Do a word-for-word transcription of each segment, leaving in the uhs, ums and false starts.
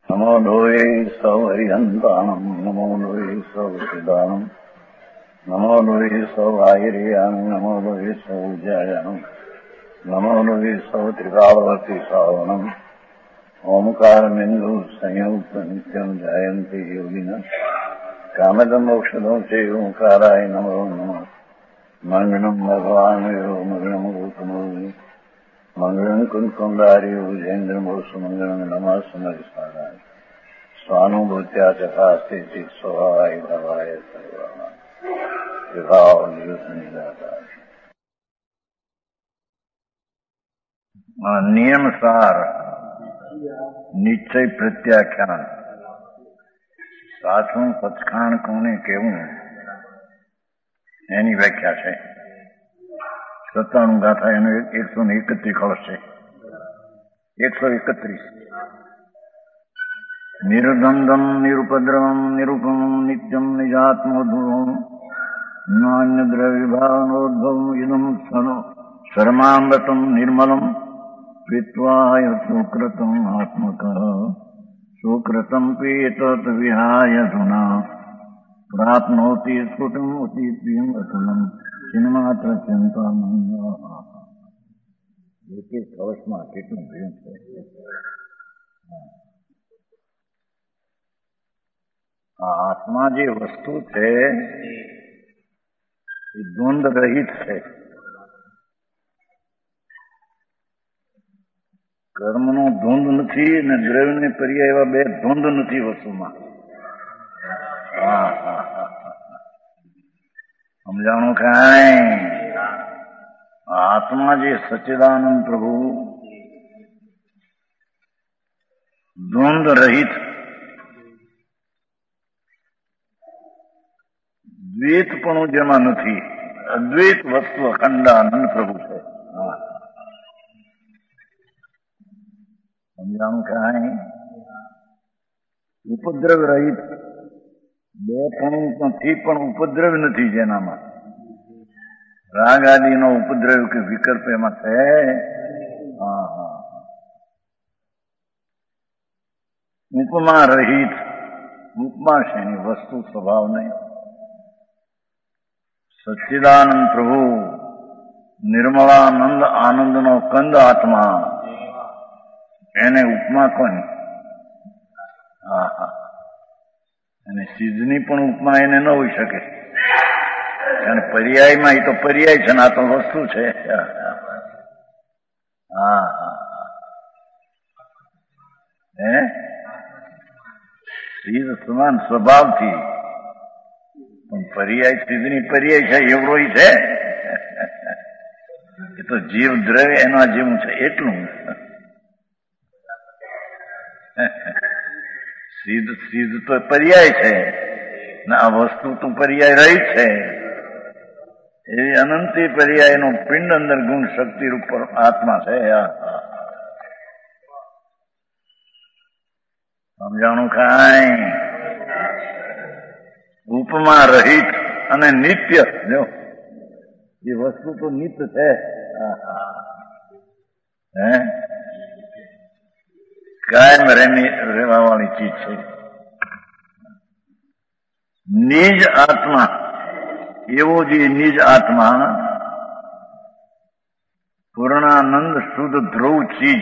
નમો લોહે સૌ હરિહંતાણમ નમો લોહે સૌ સિદાનમ નમો લોહે સૌ આયર્યાણમ નમો લોહે સૌ જયાણમ નમો લોહે સૌ ત્રિકાળવતી શ્રાવણમ ઓમકારમિંદુ સંયુક્ત નિત્યમ જયંતિ યોગિના કામદમ મોક્ષદો છે ઓંકારાય નમો નમઃ મંગળમ ભગવાન મંગળમ ગૌતમો મંગળમ કુંકુંડાર્યો જૈન્દ્રમોષ મંગળમ નમઃ સમરિસ્વારાય સ્વાનુભૂત્યા ચકાસ્તે સ્વભાવાય ભવાય સર્વા વિભાવ નિદાતા નિયમસાર નિશ્ચય પ્રત્યાખ્યાન સાચું સચખાણ કોને કેવું એની વ્યાખ્યા છે. સત્તાણું ગાથા એનો એકસો ને એકત્રીસ કળશ છે. એકસો એકત્રીસ નિર્દ્વંદમ નિરુપદ્રવમ નિરૂપમ નિત્યમ નિજાત્મોદ્ભવમ નાન્ય દ્રવ્યભાવનોદ્ભવમ ઇદમ શર્મામૃતમ નિર્મલમ પીત્વાય સુકૃતમ આત્મક સુકૃતમ પીતત વિહાય ધુના પ્રાપ્નોતિ સ્ફુટમ અતિપ્રિયમ અતુલમ ચિન્માત્ર ચિંતા એક એક કળશમાં કેટલું પ્રેમ છે. આ આત્મા જે વસ્તુ છે એ દ્વંદ રહિત છે. કર્મનો ધૂંધ નથી અને દ્રવ્યને પર્યાય એવા બે ધૂંધ નથી વસ્તુમાં. હા હા હા સમજાણું કાંઈ? આત્મા જે સચ્ચિદાનંદ પ્રભુ દ્વંદ રહિત દ્વૈતપણું જેમાં નથી, અદ્વૈત વસ્તુ અખંડાનંદ પ્રભુ છે. સમજાણું કાંઈ? ઉપદ્રવ રહિત બે પણ નથી પણ ઉપદ્રવ નથી જેનામાં. રાગ આદિનો ઉપદ્રવ કે વિકલ્પ એમાં છે. હા હા ઉપમા રહિત, ઉપમા છે એની વસ્તુ સ્વભાવ નહીં. સચ્ચિદાનંદ પ્રભુ નિર્મળાનંદ આનંદનો કંદ આત્મા, એને ઉપમા કોની? હા હા અને સિદ્ધની પણ ઉપમા એને ન હોઈ શકે. અને પર્યાયમાં એ તો પર્યાય છે ને આ તો વસ્તુ છે. હા હા હે સિદ્ધ સમાન સ્વભાવથી પણ પર્યાય સિદ્ધની પર્યાય છે એવડો છે. એ તો જીવ દ્રવ્ય એના જેવું છે એટલું. સિદ્ધ સિદ્ધ તો પર્યાય છે ને આ વસ્તુ તો પર્યાય રહી છે. એવી અનંતી પર્યાયનો પિંડ અંદર ગુણ શક્તિ રૂપ આત્મા છે. સમજાણું કાંઈ? ઉપમા રહિત અને નિત્ય. જો એ વસ્તુ તો નિત્ય છે. હે કાયમ રહેવા વાળી ચીજ છે. નિજ આત્મા એવો જે નિજ આત્મા પૂર્ણાનંદ શુદ્ધ ધ્રુવ ચીજ,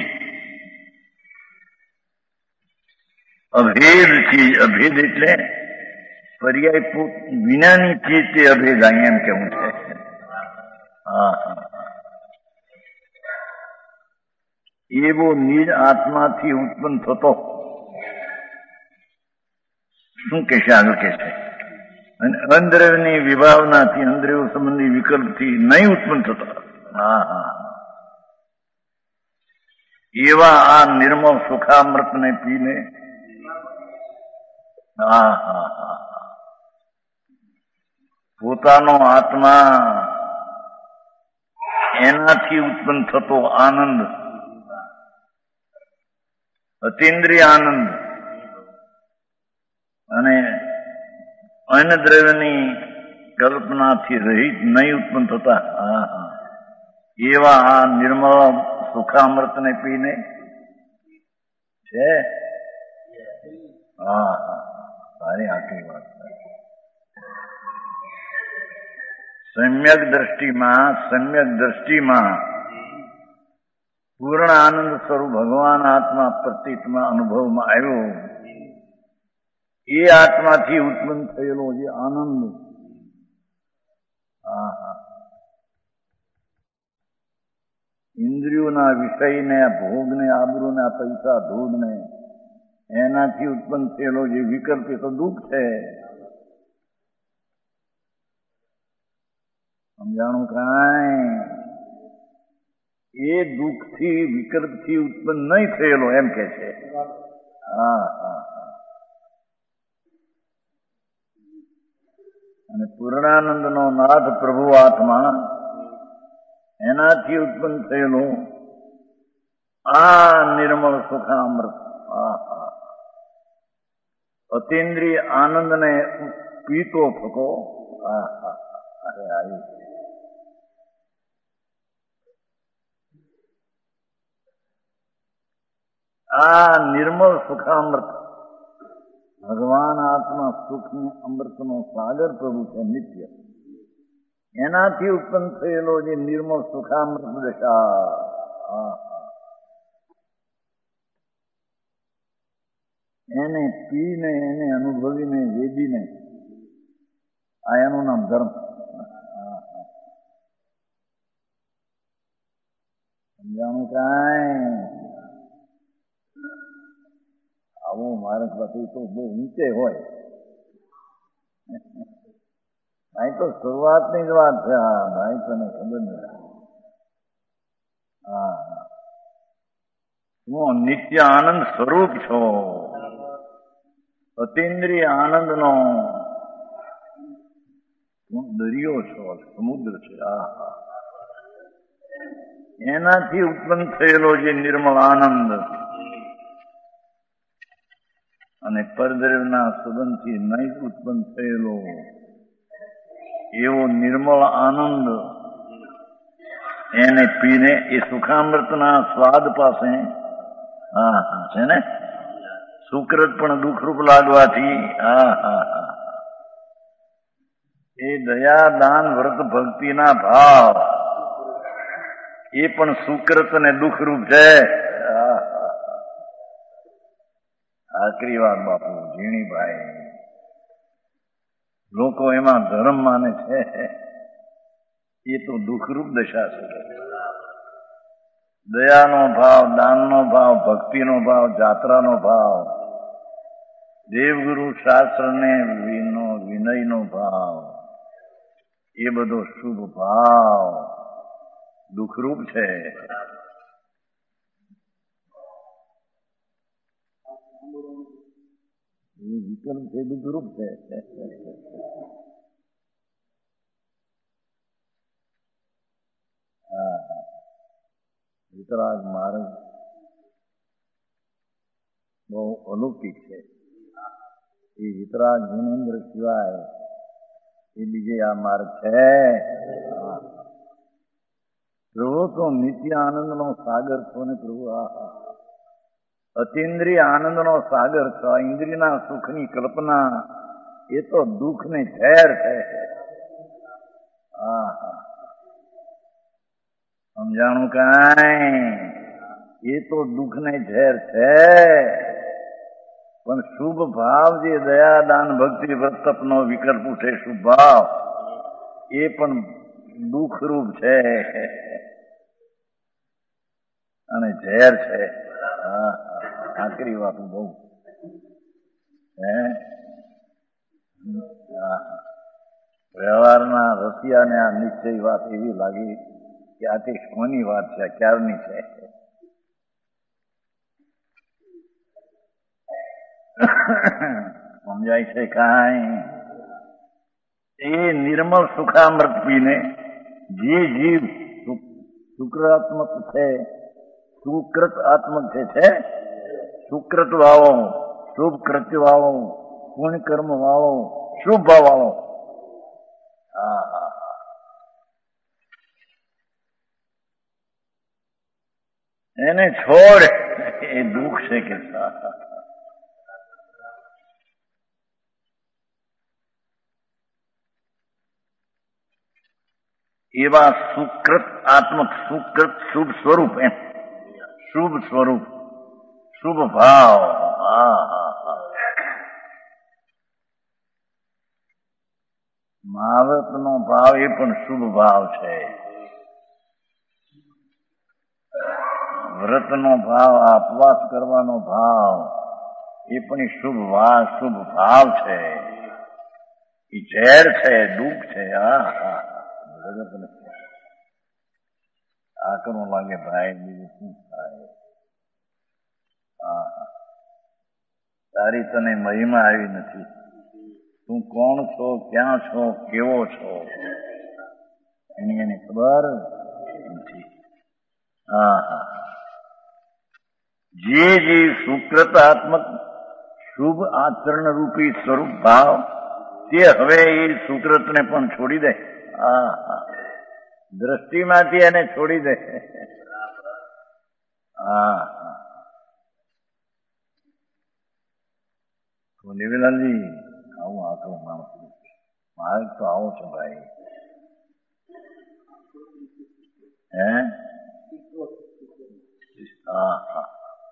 અભેદ ચીજ. અભેદ એટલે પર્યાય વિનાની ચીજ તે અભેદ અહીં એમ કેવું છે. હા એવો નિજ આત્માથી ઉત્પન્ન થતો શું કે છે આગળ કે છે અને અંદ્રવની વિભાવનાથી અંદ્રવ સંબંધી વિકલ્પથી નહીં ઉત્પન્ન થતો. હા હા એવા આ નિર્મળ સુખામૃતને પીને હા હા હા પોતાનો આત્મા એનાથી ઉત્પન્ન થતો આનંદ, અતિન્દ્રિય આનંદ અને અન્ય દ્રવ્યની કલ્પનાથી રહિત નહીં ઉત્પન્ન થતા હા હા એવા આ નિર્મળ સુખામૃતને પીને છે હા હા સારી આખી વાત. સમ્યક દ્રષ્ટિમાં સમ્યક દ્રષ્ટિમાં પૂર્ણ આનંદ સ્વરૂપ ભગવાન આત્મા પ્રતીતમાં અનુભવમાં આવ્યો. એ આત્માથી ઉત્પન્ન થયેલો જે આનંદ, હા હા, ઇન્દ્રિયોના વિષયને, ભોગને, આબરૂને, પૈસા ધૂળને, એનાથી ઉત્પન્ન થયેલો જે વિકલ્પ એ તો દુઃખ છે. સમજાણું કાંઈ? એ દુઃખથી વિકલ્પથી ઉત્પન્ન નહીં થયેલો એમ કે છે. હા હા હા. અને પૂર્ણાનંદનો નાથ પ્રભુ આત્મા એનાથી ઉત્પન્ન થયેલો આ નિર્મળ સુખામૃત, હા હા, અતિન્દ્રિય આનંદને પીતો થતો, હા હા, અરે આવી આ નિર્મળ સુખામૃત ભગવાન આત્મા સુખને અમૃતનો સાગર પ્રભુ છે નિત્ય. એનાથી ઉત્પન્ન થયેલો જે નિર્મળ સુખામૃત દશા, એને પીને, એને અનુભવીને, વેદીને, આ એનું નામ ધર્મ. સમજાણું કાંઈ? આવું મારે પછી તો બહુ ઊંચે હોય. ભાઈ તો શરૂઆતની જ વાત છે. હા ભાઈ, તને ખબર નથી. હા, હું નિત્ય આનંદ સ્વરૂપ છો. અતિન્દ્રિય આનંદનો દરિયો છો, સમુદ્ર છે. હા હા, એનાથી ઉત્પન્ન થયેલો જે નિર્મળ આનંદ અને પરદ્રવ્યના સુગંધથી નહીં ઉત્પન્ન થયેલો એવો નિર્મળ આનંદ, એને પીને એ સુખામૃતના સ્વાદ પાસે, હા હા, છે ને, સુકૃત પણ દુઃખરૂપ લાગવાથી, હા હા હા, એ દયા દાન વ્રત ભક્તિના ભાવ એ પણ સુકૃત અને દુઃખરૂપ છે. આકરી વાત બાપુ ઝીણીભાઈ. લોકો એમાં ધર્મ માને છે, એ તો દુઃખરૂપ દશા છે. દયાનો ભાવ, દાનનો ભાવ, ભક્તિનો ભાવ, જાત્રાનો ભાવ, દેવગુરુ શાસ્ત્રને વિનો વિનયનો ભાવ, એ બધો શુભ ભાવ દુઃખરૂપ છે. એ વિકલ્પ છે, દુઃખરૂપ છે. હા હા, વિતરાગ માર્ગ બહુ અલૌકિક છે. એ વિતરાગ જીનેન્દ્ર સિવાય એ બીજે આ માર્ગ છે. પ્રભુ તો નિત્ય આનંદનો સાગર છો ને પ્રભુ. આ અતિન્દ્રિય આનંદનો સાગર છો. ઇન્દ્રિયના સુખની કલ્પના એ તો દુઃખ ને ઝેર છે. હા હા, સમજાણું કાંઈ? એ તો દુઃખ ને ઝેર છે. પણ શુભ ભાવ જે દયા દાન ભક્તિ વ્રત તપનો વિકલ્પ ઉઠે, શુભ ભાવ એ પણ દુઃખરૂપ છે અને ઝેર છે. હા આકરી વાત બહુ હે. વ્યવહારના રસિયાને આ નિશ્ચય વાત એવી લાગી કે આ તે કોની વાત છે, ક્યારની છે. સમજાય છે કાંઈ? એ નિર્મળ સુખામૃત પીને જે જીવ શુક્રાત્મક છે, સુકૃત આત્મક જે છે, સુકૃત વાળો, શુભ કૃત્ય વાળો, પુણ્ય કર્મ વાળો, શુભ ભાવ વાળો, હા હા, એને છોડ એ દુઃખ છે કે એવા સુકૃત આત્મક સુકૃત શુભ સ્વરૂપ એમ શુભ સ્વરૂપ શુભ ભાવ હા હા હા મહાવ્રતનો ભાવ એ પણ શુભ ભાવ છે. વ્રતનો ભાવ આ ઉપવાસ કરવાનો ભાવ એ પણ શુભ વા શુભ ભાવ છે. એ ઝેર છે, દુઃખ છે. હા હા જગત નથી આ કરવું લાગે ભાઈ બીજું શું થાય. હા હા તારી તને મહિમા આવી નથી. તું કોણ છો, ક્યાં છો, કેવો છો એની એની ખબર નથી. હા હા જે જે સુકૃતાત્મક શુભ આચરણ રૂપી સ્વરૂપ ભાવ તે હવે એ સુકૃતને પણ છોડી દે. હા હા દ્રષ્ટિમાંથી એને છોડી દે. હા હા નિવેલાલજી આવું આટલું માણસ મારે તો આવો છે ભાઈ. હે હા હા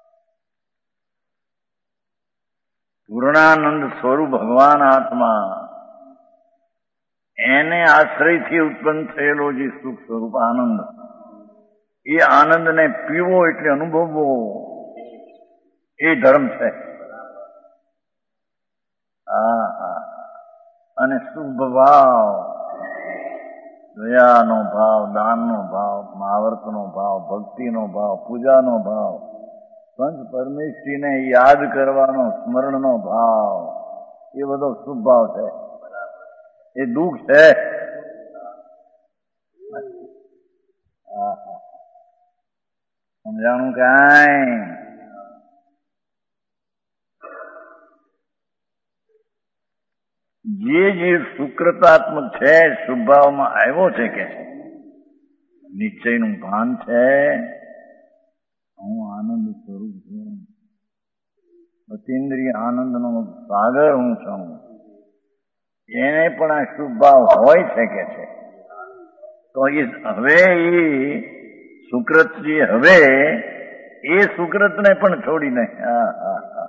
પૂર્ણાનંદ સ્વરૂપ ભગવાન આત્મા એને આશ્રયથી ઉત્પન્ન થયેલો જે સુખ સ્વરૂપ આનંદ એ આનંદને પીવો એટલે અનુભવવો એ ધર્મ છે. હા હા અને શુભ ભાવ દયાનો ભાવ, દાનનો ભાવ, મહાવ્રતનો ભાવ, ભક્તિનો ભાવ, પૂજાનો ભાવ, પંચ પરમેશ્વરીને યાદ કરવાનો સ્મરણનો ભાવ એ બધો શુભ ભાવ છે. એ દુઃખ છે. સમજાણું કાંઈ જે જે સુકૃતાત્મક છે શુભ ભાવમાં આવ્યો છે કે નિશ્ચયનું ભાન છે. હું આનંદ સ્વરૂપ છું. અતિન્દ્રિય આનંદનો સાગર હું છું. એને પણ આ શુભ ભાવ હોય છે કે છે તો એ હવે એ સુકૃતજી હવે એ સુકૃતને પણ છોડીને હા હા હા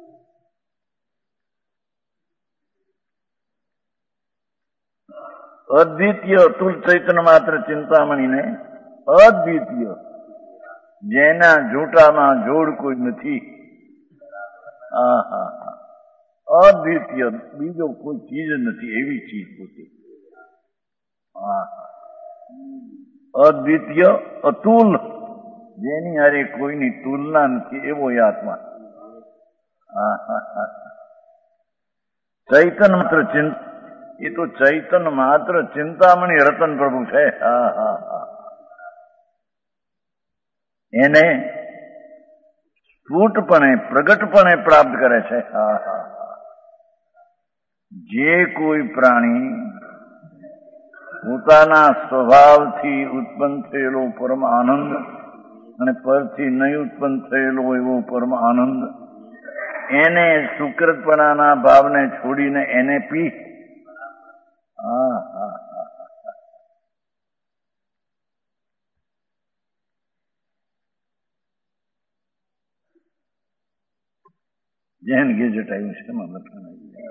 અદ્વિતીય અતુલ ચૈતન્ય માત્ર ચિંતામણીને અદ્વિતીય જેના જોટામાં જોડ કોઈ નથી. હા હા હા અદ્વિતીય બીજો કોઈ ચીજ નથી એવી ચીજ પોતે. હા અદ્વિતીય અતુલ જેની હારે કોઈની તુલના નથી એવો એ આત્મા. હા હા હા ચૈતન માત્ર ચિંત એ તો ચૈતન માત્ર ચિંતામણી રતન પ્રભુ છે. હા હા હા એને સ્ફુટપણે પ્રગટપણે પ્રાપ્ત કરે છે. હા હા હા જે કોઈ પ્રાણી પોતાના સ્વભાવથી ઉત્પન્ન થયેલો પરમ આનંદ અને પરથી નહીં ઉત્પન્ન થયેલો એવો પરમ આનંદ એને સુકૃતપણાના ભાવને છોડીને એને પી. હા હા હા જેન ગેજેટ આવ્યું છે એમાં લખવાનું.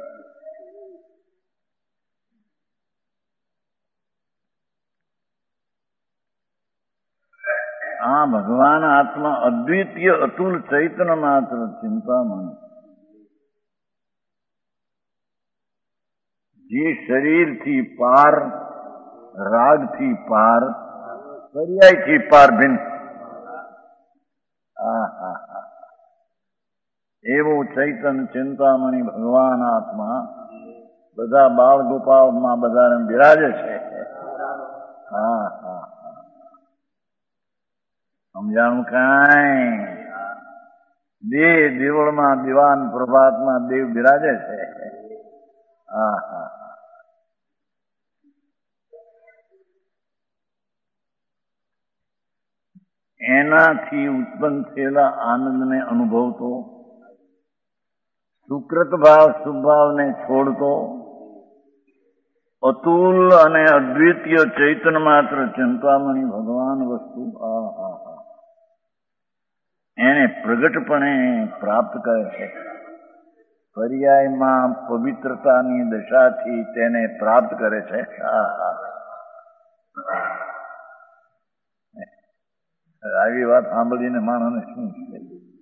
આ ભગવાન આત્મા અદ્વિતીય અતુલ ચૈતન્ય માત્ર ચિંતામણી જે શરીરથી પાર, રાગથી પાર, પર્યાયથી પાર ભિન્ન. હા હા હા એવો ચૈતન ચિંતામણી ભગવાન આત્મા બધા બાળ ગોપાળમાં બધાને બિરાજે છે. હા હા હા સમજાણું કાંઈ દેહ દેવળમાં દિવાન પ્રભાતમાં દેવ બિરાજે છે. હા હા એનાથી ઉત્પન્ન થયેલા આનંદને અનુભવતો, સુકૃત ભાવ શુભ ભાવને છોડતો, અતુલ અને અદ્વિતીય ચૈતન્ય માત્ર ચિંતામણી ભગવાન વસ્તુ આ હા હા એને પ્રગટપણે પ્રાપ્ત કરે છે. પર્યાયમાં પવિત્રતાની દશાથી તેને પ્રાપ્ત કરે છે. હા હા આવી વાત સાંભળીને માણસને શું છે?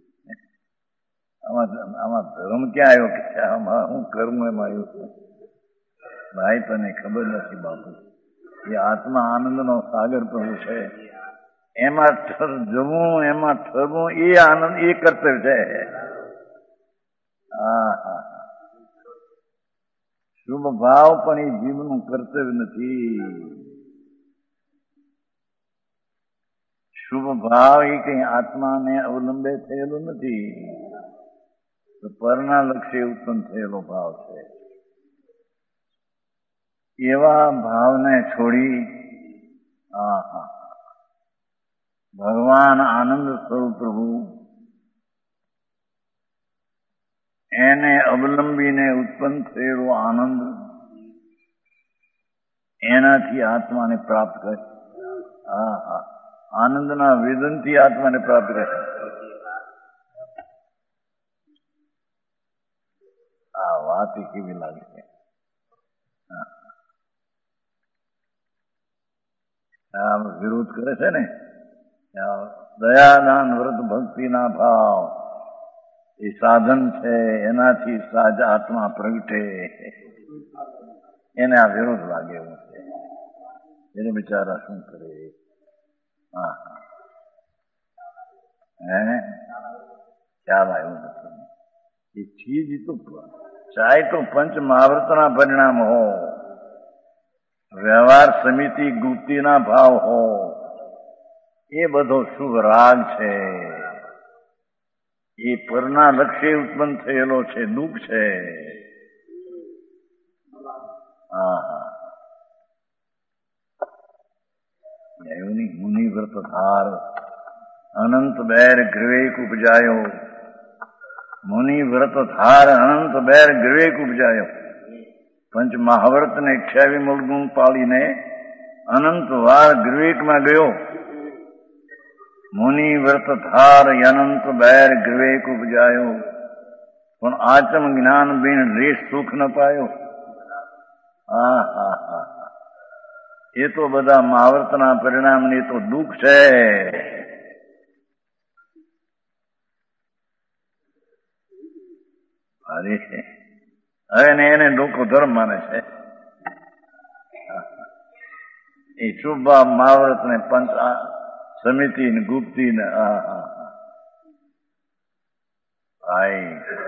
આમાં આમાં ધર્મ ક્યાં આવ્યો કે આમાં હું કર્મ એમાં આવ્યું છે? ભાઈ તને ખબર નથી બાપુ, એ આત્મા આનંદનો સાગર પ્રભુ છે. એમાં જવું, એમાં ઠરવું, એ આનંદ, એ કર્તવ્ય છે. હા હા શુભ ભાવ પણ એ જીવનું કર્તવ્ય નથી. શુભ ભાવ એ કઈ આત્માને અવલંબે થયેલો નથી, પરના લક્ષ્ય ઉત્પન્ન થયેલો ભાવ છે. એવા ભાવને છોડી હા હા ભગવાન આનંદ સ્વરૂપ પ્રભુ એને અવલંબીને ઉત્પન્ન થયેલો આનંદ, એનાથી આત્માને પ્રાપ્ત કરે. હા હા આનંદના વેદનથી આત્માને પ્રાપ્ત કરે. આ વાત કેવી લાગે છે? આ વિરોધ કરે છે ને, દયાદાન વ્રત ભક્તિના ભાવ એ સાધન છે, એનાથી સાજા આત્મા પ્રગટે. એને આ વિરોધ લાગે એવું છે. એને બિચારા શું કરે? હા હા હે ખ્યાલ આવ્યો નથી. એ ચીજ તો ચાહે તો પંચ મહાવ્રતના પરિણામ હો, વ્યવહાર સમિતિ ગુપ્તિના ભાવ હો, એ બધો શુભ રાગ છે. એ પરના લક્ષ્ય ઉત્પન્ન થયેલો છે, દુઃખ છે. હા હા એવું નહીં. મુનિ વ્રત ધાર અનંત બેર ગ્રીવેક ઉપજાયો. મુનિ વ્રત ધાર અનંત બેર ગ્રીવેક ઉપજાયો. પંચ મહાવ્રત ને અઠ્યાવી મૂળ ગુણ પાડીને અનંત વાર ગ્રીવેકમાં ગયો. મુનિ વ્રત ધાર અનંત બેર ગ્રીવેક ઉપજાયો, પણ આચમ જ્ઞાન બિન લેશ સુખ ન પાયો. હા હા હા એ તો બધા મહાવ્રતના પરિણામની તો દુઃખ છે. અરે હવે ને એને લોકો ધર્મ માને છે. એ શુભ મહાવ્રત ને પંચ સમિતિ ને ગુપ્તિ ને હા હા ભાઈ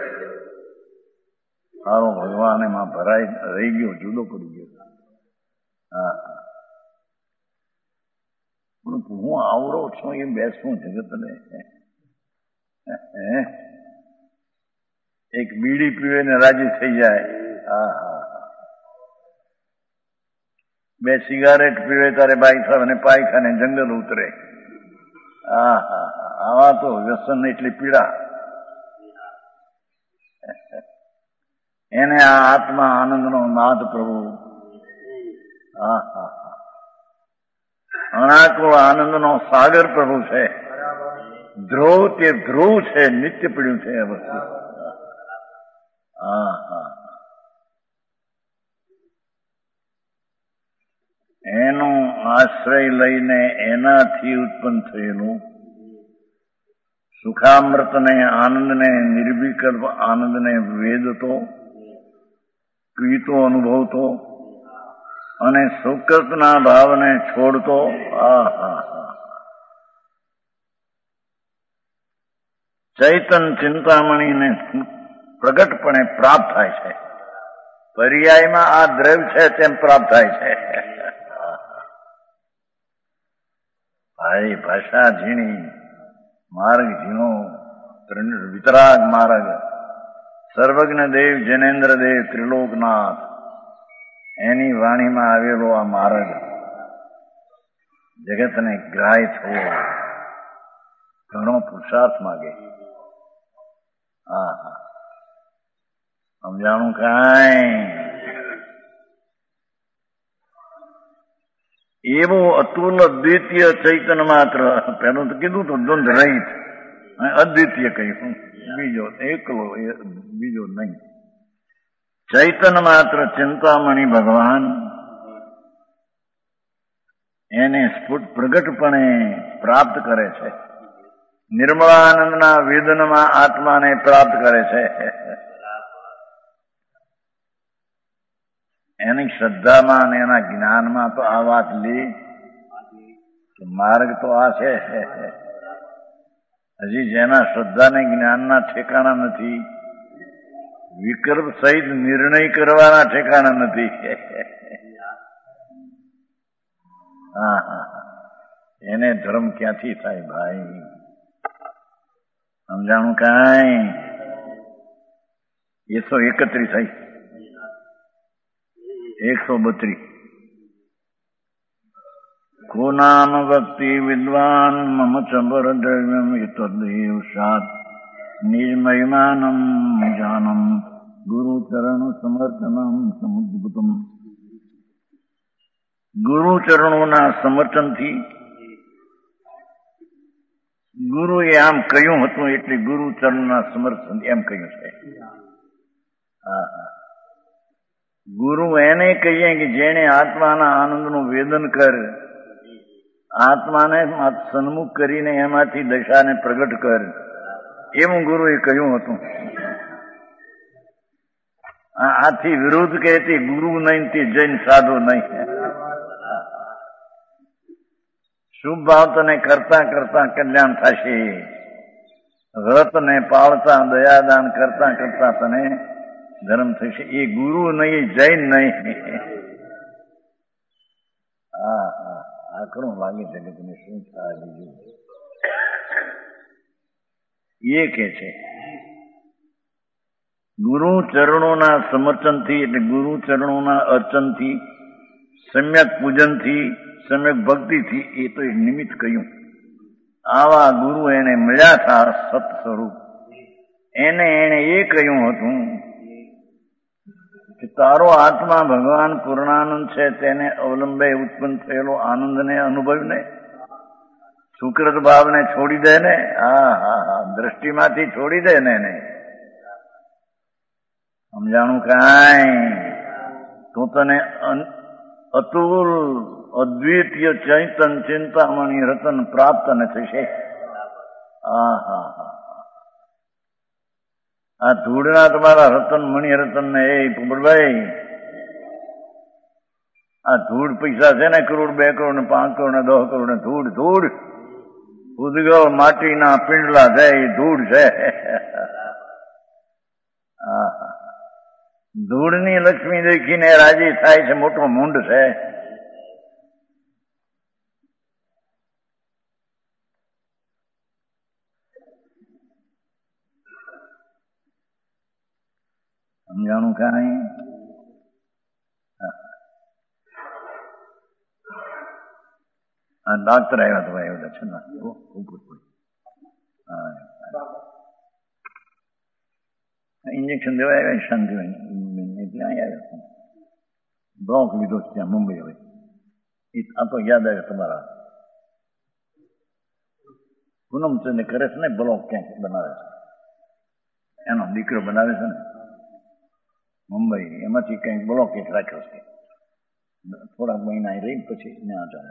સારો ભગવાન એમાં ભરાઈ રહી ગયો, જુદો પડી ગયો. હા હા હું આવડો છું એ બેસું જગતને. એક બીડી પીવે ને રાજી થઈ જાય. હા હા બે સિગારેટ પીવે તારે બાઈ સાહેબ અને પાયખાને જંગલ ઉતરે. હા હા આવા તો વ્યસન એટલી પીડા. એને આ આત્મા આનંદનો નાદ પ્રભુ. હા હા અનાકુળ આનંદનો સાગર પ્રભુ છે. ધ્રુવ તે ધ્રુવ છે, નિત્ય પીડ્યું છે એ વસ્તુ. હા હા એનો આશ્રય લઈને એનાથી ઉત્પન્ન થયેલું સુખામૃતને આનંદને નિર્વિકલ્પ આનંદને વેદતો, પીતો, અનુભવતો અને સુકૃતના ભાવને છોડતો. આ હા હા ચૈતન ચિંતામણીને પ્રગટપણે પ્રાપ્ત થાય છે. પર્યાયમાં આ દ્રવ્ય છે તેમ પ્રાપ્ત થાય છે. ભાઈ ભાષા ઝીણી, માર્ગ ઝીણો, વિતરાગ માર્ગ. સર્વજ્ઞ દેવ જનેન્દ્ર દેવ ત્રિલોકનાથ એની વાણીમાં આવેલો આ માર્ગ જગતને ગ્રાહ્ય થવો ઘણો પુરુષાર્થ માગે. હા હા સમજાણું કાંઈ? એવો અતુલ અદ્વિતીય ચૈતન્ય માત્ર, પેલું તો કીધું તો દ્વંદ રહિત, અદ્વિતીય કહ્યું, બીજો એકલો, બીજો નહીં. ચૈતન્ય માત્ર ચિંતામણી ભગવાન એને સ્ફુટ પ્રગટપણે પ્રાપ્ત કરે છે. નિર્મળાનંદના વેદનમાં આત્માને પ્રાપ્ત કરે છે. એની શ્રદ્ધામાં અને એના જ્ઞાનમાં તો આ વાત લે, માર્ગ તો આ છે. હજી જેના શ્રદ્ધા ને જ્ઞાનના ઠેકાણા નથી, વિકલ્પ સહિત નિર્ણય કરવાના ઠેકાણા નથી. હા હા, એને ધર્મ ક્યાંથી થાય ભાઈ? સમજાણું કાંઈ? એકસો એકત્રીસ થઈ, એકસો બત્રીસ. કો નામ ભક્તિ વિદ્વાન મમ ચબર દ્રવ્યમ તદેવ સાત નિજ મહિમાનમ જાનમ ગુરુ ચરણ સમર્થનમ સમુદ્ભુતમ. ગુરુ ચરણોના સમર્થનથી, ગુરુએ આમ કહ્યું હતું એટલે ગુરુ ચરણના સમર્થન એમ કહ્યું છે. હા હા, ગુરુ એને કહીએ કે જેને આત્માના આનંદનું વેદન કર, આત્માને સન્મુખ કરીને એમાંથી દશાને પ્રગટ કર, એવું ગુરુએ કહ્યું હતું. આથી વિરુદ્ધ કહેતી ગુરુ નહીં તે જૈન સાધુ નહીં. શુભ ભાવ તને કરતા કરતા કલ્યાણ થશે. વ્રતને પાળતા દયાદાન કરતા કરતા તને ધર્મ થશે. એ ગુરુ નહીં, જૈન નહીં. હા હા, આકરું લાગે જગતને શું થાય બીજું. એ કે છે ગુરુ ચરણોના સમર્થનથી, એટલે ગુરુ ચરણોના અર્ચનથી, સમ્યક પૂજનથી, સમ્યક ભક્તિથી, એ તો એક નિમિત્ત કહ્યું. આવા ગુરુ એને મળ્યા હતા સત સ્વરૂપ. એને એને એ કહ્યું હતું કે તારો આત્મા ભગવાન પૂર્ણાનંદ છે, તેને અવલંબે ઉત્પન્ન થયેલો આનંદને અનુભવને, સુકૃત ભાવને છોડી દે ને. હા હા હા, દ્રષ્ટિમાંથી છોડી દે ને એને. સમજાણું કાંઈ? તો તને અતુલ અદ્વિતીય ચૈતન ચિંતામણી રતન પ્રાપ્ત ન થશે. હા હા હા, આ ધૂળના તમારા રતન મણિ રતન ને, એ પોપટભાઈ, આ ધૂળ પૈસા છે ને, કરોડ બે કરોડ ને પાંચ કરોડ ને દસ કરોડ ને, ધૂળ ધૂળ ઉદગવ માટીના પિંડલા છે, એ ધૂળ છે. હા હા, ધૂળની લક્ષ્મી દેખીને રાજી થાય છે, મોટો મૂંડ છે. સમજાણું કાંઈ? આ ડાક્ટર આવ્યા તો ભાઈ બધા છે ને, ઇન્જેક્શન દેવા આવ્યા, શાંતિ હોય એટલે અહીં આવ્યા. બ્લોક લીધો ત્યાં મુંબઈ. હવે આ તો યાદ આવે તમારા પૂનમચંદ કરે છે ને, બ્લોક ક્યાંક બનાવે છે, એનો દીકરો બનાવે છે ને મુંબઈ, એમાંથી કંઈક બ્લોક એક રાખ્યો છે. થોડાક મહિના રહી પછી ત્યાં ચાલે.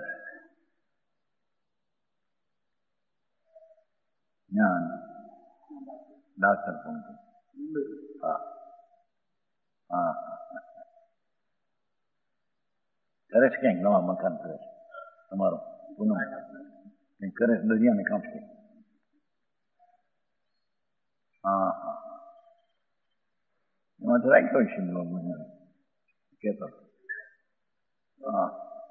ના ડાક્ટર પણ હા હા કરે છે, ક્યાંક નવા મકાન કરે છે તમારો પૂનમ, કંઈક કરે છે, દરિયાને કામ છે. હા હા, એમાં તો રાખ્યો છે બ્લોક બનાવે કેતો. હા,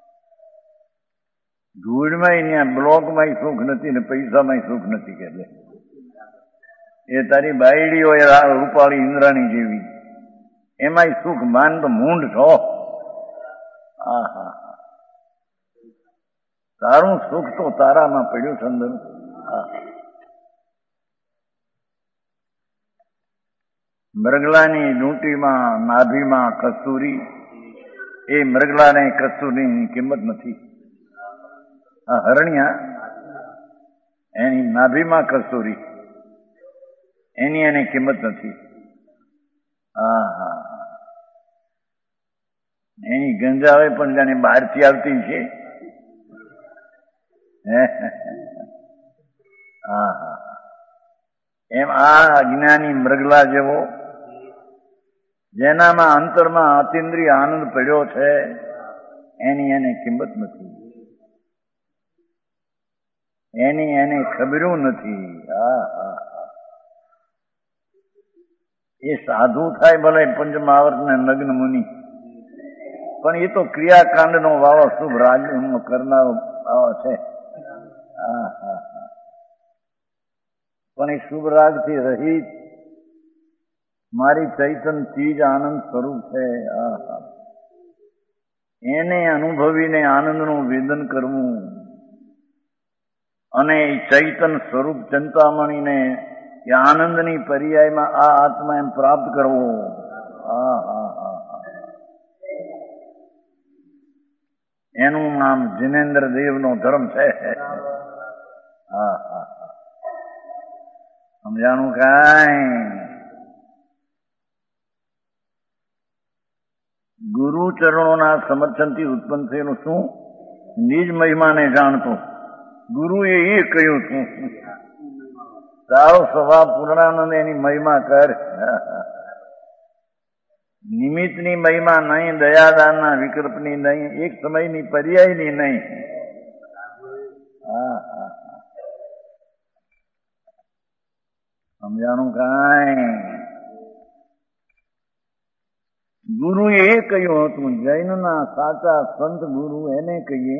ધૂળમાં ત્યાં બ્લોકમાં સુખ નથી ને પૈસામાં સુખ નથી. કે એ તારી બાયડી હોય રૂપાળી ઇન્દ્રાણી જેવી, એમાંય સુખ માન તો મૂંડ છો. હા હા, તારું સુખ તો તારામાં પડ્યું છે અંદર. હા, મૃગલાની ડૂંટીમાં નાભીમાં કસ્તુરી, એ મૃગલાને કસ્તુરીની કિંમત નથી. આ હરણિયા એની નાભીમાં કસ્તુરી, એની એને કિંમત નથી. હા હા એની ગંજાવે પણ જાણે બહારથી આવતી છે. હા હા એમ આ અજ્ઞાની મૃગલા જેવો જેનામાં અંતરમાં અતિન્દ્રિય આનંદ પડ્યો છે એની એને કિંમત નથી, એની એને ખબર્યું નથી. હા હા હા એ સાધુ થાય ભલે પંચમહાવર્ત ને નગ્ન મુનિ, પણ એ તો ક્રિયાકાંડ નો વાવો શુભ રાજ કરનારો વાવો છે. હા હા હા પણ એ શુભ રાગ થી રહિત મારી ચૈતન ચીજ આનંદ સ્વરૂપ છે. હા હા એને અનુભવીને આનંદનું વેદન કરવું અને એ ચૈતન સ્વરૂપ ચિંતામણીને એ આનંદની પર્યાયમાં આ આત્મા એમ પ્રાપ્ત કરવો. હા હા હા એનું નામ જિનેન્દ્ર દેવ નો ધર્મ છે. હા હા સમજાણું કાંઈ? ગુરુ ચરણોના સમર્થનથી ઉત્પન્ન થયેલું શું? નિજ મહિમાને જાણતો ગુરુએ એ કહ્યું હતું તારો સ્વભાવ પૂર્ણાનંદ એની મહિમા કર. નિમિત્તની મહિમા નહીં, દયાદાનના વિકલ્પની નહીં, એક સમયની પર્યાયની નહીં. હા હા સમજાણું કાંઈ? ગુરુએ એ કહ્યું હતું જૈનના સાચા સંત ગુરુ એને કહીએ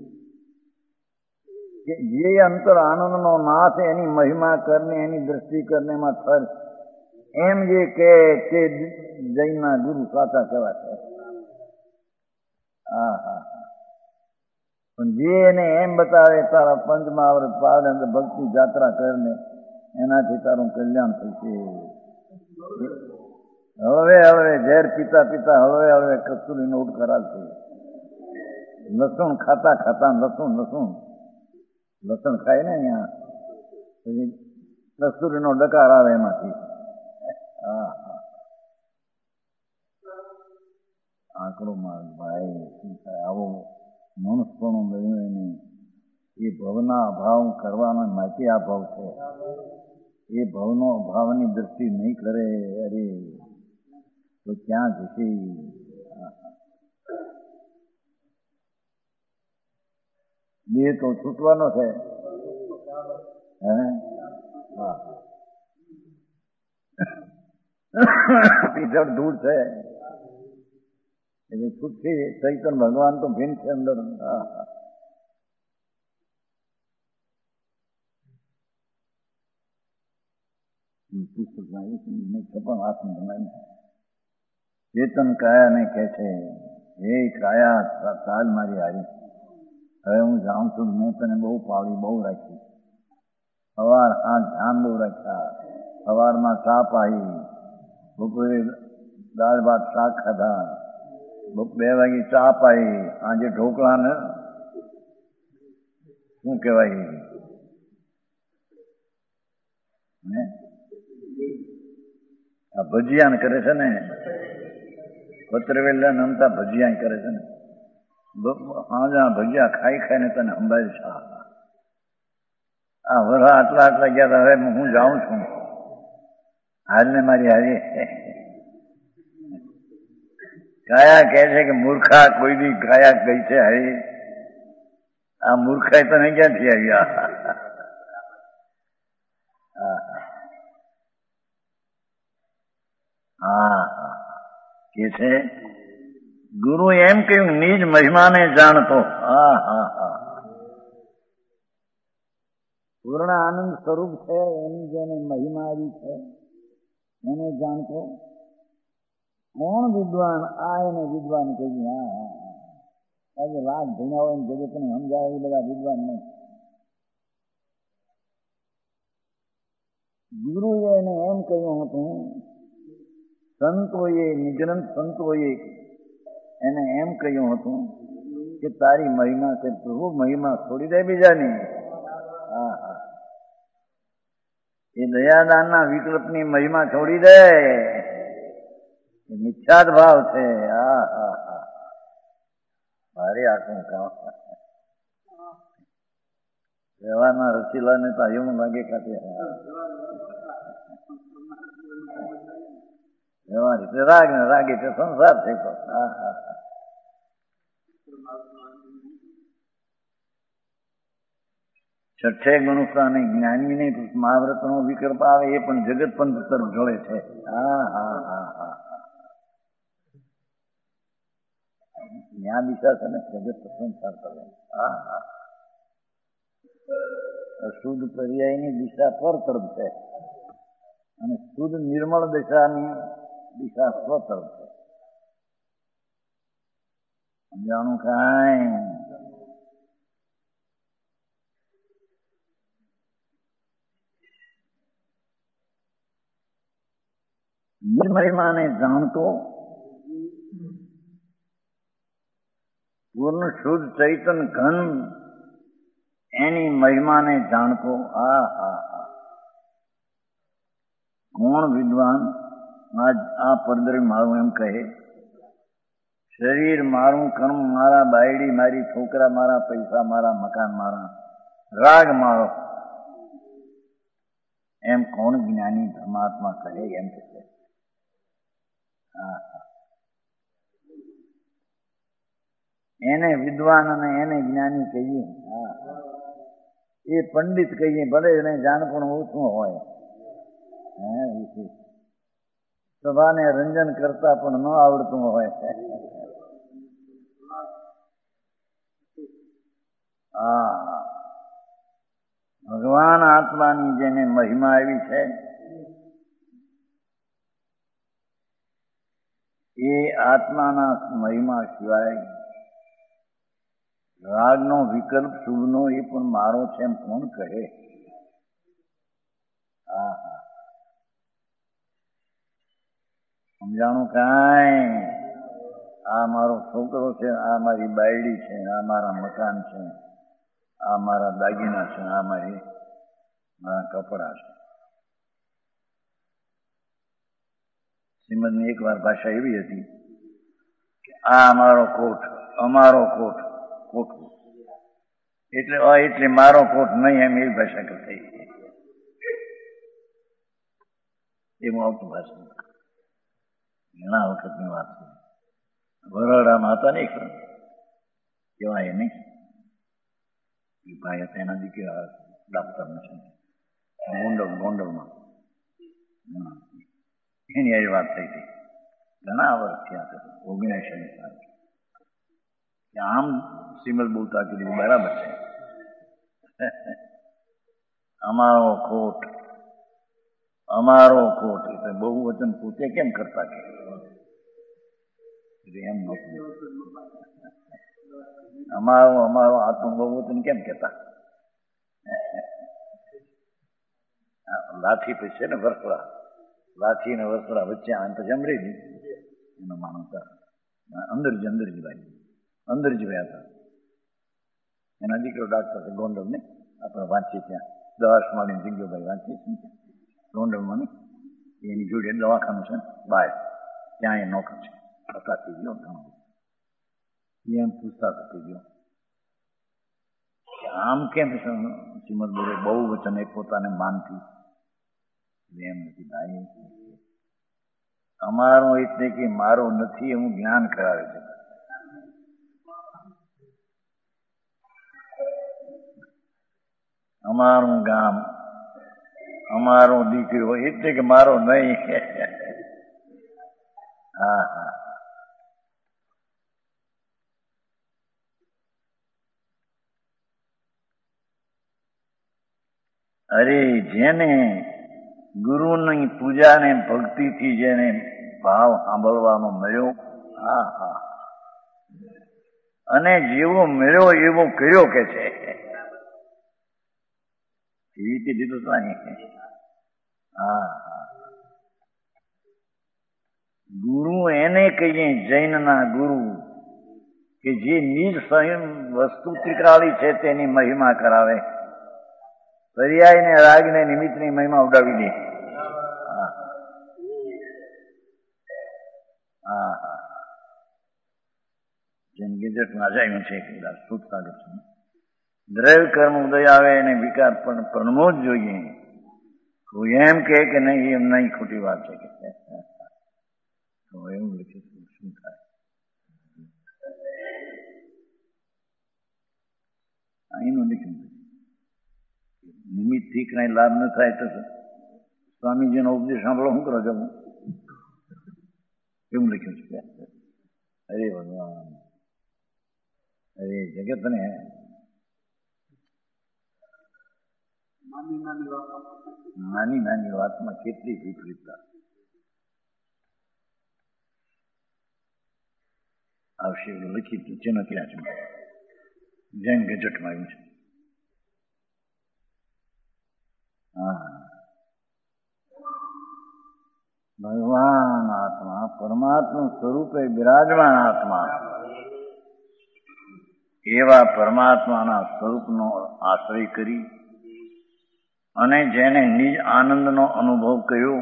કે જે અંતર આનંદનો નાથ એની મહિમા કરને એની દ્રષ્ટિ કરને માં થર, એમ જે કે તે જૈનના ગુરુ સાચા કહેવાય. હા હા પણ જે એને એમ બતાવે તારા પંચમહાવૃત પાડ અને ભક્તિ જાત્રા કરને એનાથી તારું કલ્યાણ થશે. હળવે હળવે ઝેર પીતા પીતા હળવે હળવે કસ્તુરી નોટ કરાશે. લસણ ખાતા ખાતા લસણ લસણ લસણ ખાય ને અહીંયા પછી કસ્તુરીનો ડકાર આવે એમાંથી. હા હા આંકડો માર્ગ ભાઈ શું થાય આવો મનુષ્યપણું મળ્યું એને એ ભવના અભાવ કરવાનો માટે આ ભાવ છે. એ ભવનો અભાવની દ્રષ્ટિ નહીં કરે અરે તો ક્યાં જશે? દેહ તો છૂટવાનો છે. હે હા પીછળ દૂર છે એટલે છૂટથી ચૈતન ભગવાન તો ભીન છે અંદર. હા હા પુસ્તકમાં છપ્પન હાથનું બનાવ્યું ચેતન કાયાને કહે છે હે કાયા ચાલ મારી હારી, હવે હું જાઉં છું. મેં તને બહુ પાળી બહુ રાખી, સવાર આ ધ્યાન બહુ રાખ્યા, સવારમાં ચા પાઈ, બપોરે દાળ ભાત શાક ખાધા, બે વાગે ચા પાઈ, આજે ઢોકળા ને શું કહેવાય આ ભજીયા કરે છે ને પત્રવેલા નમતા ભજીયા કરે છે ને હા ભજીયા ખાઈ ખાઈને તને અંબાઈ છે. આ વરા આટલા આટલા ગયા હવે હું જાઉં છું હાલને મારી હારી. કાયા કહે છે કે મૂર્ખા કોઈ દી કાયા ગઈ છે હારી, આ મૂર્ખાઈ તને ક્યાંથી આવ્યા? હા કે છે ગુરુ એમ કહ્યું નિજ મહિમાને જાણતો. હા હા હા પૂર્ણ આનંદ સ્વરૂપ છે એની જેને મહિમા આવી છે એને જાણતો. કોણ વિદ્વાન? આ એને વિદ્વાન કહ્યું. હા હા આજે લાખ ભણ્યા હોય જગતને સમજાવે એ બધા વિદ્વાન નહીં. ગુરુએ એને એમ કહ્યું હતું, સંતોએ નિગ્રંથ સંતોએ એને એમ કહ્યું હતું કે તારી મહિમા કે પ્રભુ મહિમા છોડી દે બીજાની. હા હા, એ દયાદાનના વિકલ્પની મહિમા છોડી દે, એ મિથ્યાદ ભાવ છે. હા હા હા, મારે આટલું કામ વ્યવહારના રસીલાને તો એવું લાગે ખાતે વ્યવહાર એટલે રાગ ને રાગ એટલે સંસાર થઈ ગયો. હા હા હા, છઠ્ઠે ગુણસ્થાને જ્ઞાનીને મહાવ્રતનો વિકલ્પ આવે એ પણ જગત પંથ તરફ જોડે છે. હા હા હા હા, જ્ઞાન દિશા છે ને જગત સંસાર કરે. હા હા, અશુદ્ધ પર્યાયની દિશા પર તરફ છે અને શુદ્ધ નિર્મળ દિશાની દિશા સ્વ તરફ છે. સમજાણું કાંઈ? મહિમાને જાણતો પૂર્ણ શુદ્ધ ચૈતન ઘન એની મહિમાને જાણતો. હા હા હા, કોણ વિદ્વાન આ પરદરી મારું એમ કહે, શરીર મારું, કર્મ મારા, બાયડી મારી, છોકરા મારા, પૈસા મારા, મકાન મારા, રાગ મારો, એમ કોણ જ્ઞાની ધર્માત્મા કહે એમ કે છે. હા હા, એને વિદ્વાન અને એને જ્ઞાની કહીએ. હા હા, એ પંડિત કહીએ ભલે એને જાણ પણ ઓછું હોય. હે વિશેષ સભાને રંજન કરતા પણ ન આવડતું હોય. હા, ભગવાન આત્માની જેને મહિમા આવી છે એ આત્માના મહિમા સિવાય રાગનો વિકલ્પ શુભનો એ પણ મારો છે એમ કોણ કહે? હા હા, સમજાણું કાંઈ? આ મારો છોકરો છે, આ મારી બાયડી છે, આ મારા મકાન છે, આ મારા દાગીના છે, આ મારી મારા કપડા છે. શ્રીમદની એક વાર ભાષા એવી હતી કે આ અમારો કોટ, અમારો કોટ, કોટ એટલે એટલે મારો કોટ નહીં, એમ એવી ભાષા કરતા એવું આવતું ભાષા. ઘણા વખતની વાત છે. વરડામાં હતા ને કહેવાય નહીં, એ ભાઈ હતા એના દીકરા ડાક્ટર છે ગોંડલ ગોંડલમાં, એની આવી વાત થઈ હતી. ઘણા વર્ષ થયા હતા, ઓગણસી સાલ. આમ શ્રીમદ બોલતા કીધું બરાબર છે, અમારો કોટ, અમારો કોટ એટલે બહુ વચન પોતે કેમ કરતા કે એમ નહોતું. અમારો અમારો આત્મ બહુ વચન કેમ કેતા? લાઠી પછી છે ને વરસડા, લાઠી ને વરસડા વચ્ચે આમ પછી અમરેલી એનો માણસ અંદરજી અંદરજી ભાઈ અંદરજી ભાઈ હતા. એના દીકરો ડાક્ટર છે ગોંડલ ને, આપણે વાંચીએ ત્યાં દસ માળીની જગ્યા ભાઈ વાંચીએ છીએ ગોંડલમાં ને, એની જોડે દવાખાનું છે ને બહાર, ત્યાં એ નોકર છે. પતાતી ગયો ઘણું એમ પૂછતા થતી ગયો આમ કેમ શ્રીમદ બોલે બહુ વચન એક પોતાને માનતી એમ નથી ભાઈ. અમારો એટલે કે મારો નથી એવું જ્ઞાન કરાવે છે. અમારું ગામ, અમારો દીકરો એટલે કે મારો નહીં. હા હા, અરે જેને ગુરુની પૂજાને ભક્તિથી જેને ભાવ સાંભળવાનો મળ્યો, હા હા, અને જેવો મળ્યો એવો કર્યો કે છે એવી રીતે દીધું તો હા હા, ગુરુ એને કહીએ જૈનના ગુરુ કે જે નિજ સ્વયં વસ્તુ ત્રિકાળી છે તેની મહિમા કરાવે, પર્યાયને રાગને નિમિત્તની મહિમા ઉડાવી દે. હા હા જેમ ગેજેટમાં જાય છે સુખસાગર છે. દ્રવ્ય કર્મ ઉદય આવે અને વિકાર પણ પરમો જ જોઈએ. કોઈ એમ કે નહીં એમ નહીં, ખોટી વાત છે કે તો એવું લખ્યું શું થાય? અહીંનું લખ્યું નિમિત્તથી કઈ લાભ ન થાય તો સ્વામીજીનો ઉપદેશ સાંભળો શું કરો છો? એવું લખ્યું છે. અરે ભગવાન, અરે જગતને નાની નાની વાતમાં કેટલી વિપરીતતા આવશે. એવું લખી ચિહ્ન ક્યાં છે? જેમ ગેજેટમાં આવ્યું છે. હા, ભગવાન આત્મા પરમાત્મા સ્વરૂપે બિરાજમાન આત્મા, એવા પરમાત્માના સ્વરૂપનો આશ્રય કરી અને જેને નિજ આનંદનો અનુભવ કર્યો,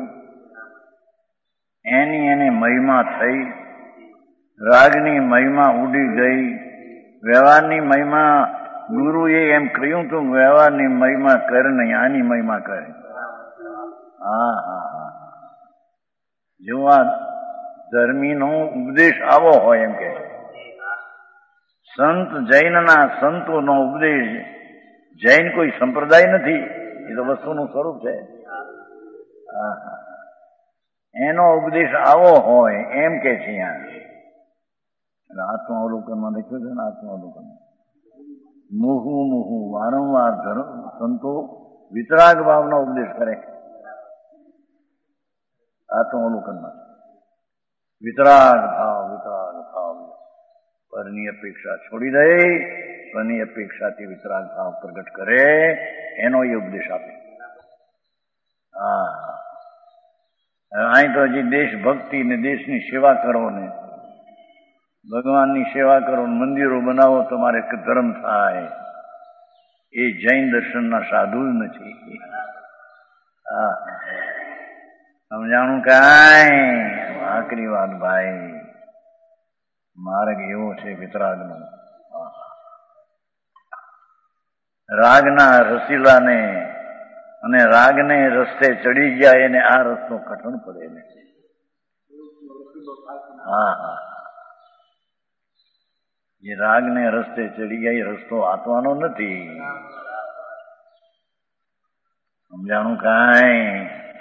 એની એને મહિમા થઈ. રાગની મહિમા ઉડી ગઈ. વ્યવહારની મહિમા, ગુરુએ એમ કહ્યું તું વ્યવહારની મહિમા કર નહીં, આની મહિમા કરે. હા હા હા જો આ ધર્મીનો ઉપદેશ આવો હોય એમ કે સંત જૈનના સંતોનો ઉપદેશ, જૈન કોઈ સંપ્રદાય નથી, એ તો વસ્તુનું સ્વરૂપ છે. હા હા એનો ઉપદેશ આવો હોય એમ કે છે. આત્માવલોકનમાં લખ્યું છે ને, આત્માવલોકન મુહુ મુહુ વારંવાર ધર્મ સંતો વિતરાગ ભાવનો ઉપદેશ કરે. આત્માવલોકનમાં વિતરાગ ભાવ, વિતરાગ ભાવ, પરની અપેક્ષા છોડી દે, સ્વની અપેક્ષાથી વિતરાગ ભાવ પ્રગટ કરે, એનો એ ઉપદેશ આપે. હા અહીં તો હજી દેશભક્તિ ને દેશની સેવા કરો ને ભગવાનની સેવા કરો, મંદિરો બનાવો, તમારે ધર્મ થાય, એ જૈન દર્શનના સાધુ જ નથી. હા સમજાણું કાંઈ આકરી વાત ભાઈ. માર્ગ એવો છે વિતરાગનો. રાગના રસીલાને અને રાગને રસ્તે ચડી ગયા એને આ રસ્તો કઠણ પડે ને. હા હા જે રાગને રસ્તે ચડી ગયા એ રસ્તો આત્માનો નથી. સમજાણું કાંઈ?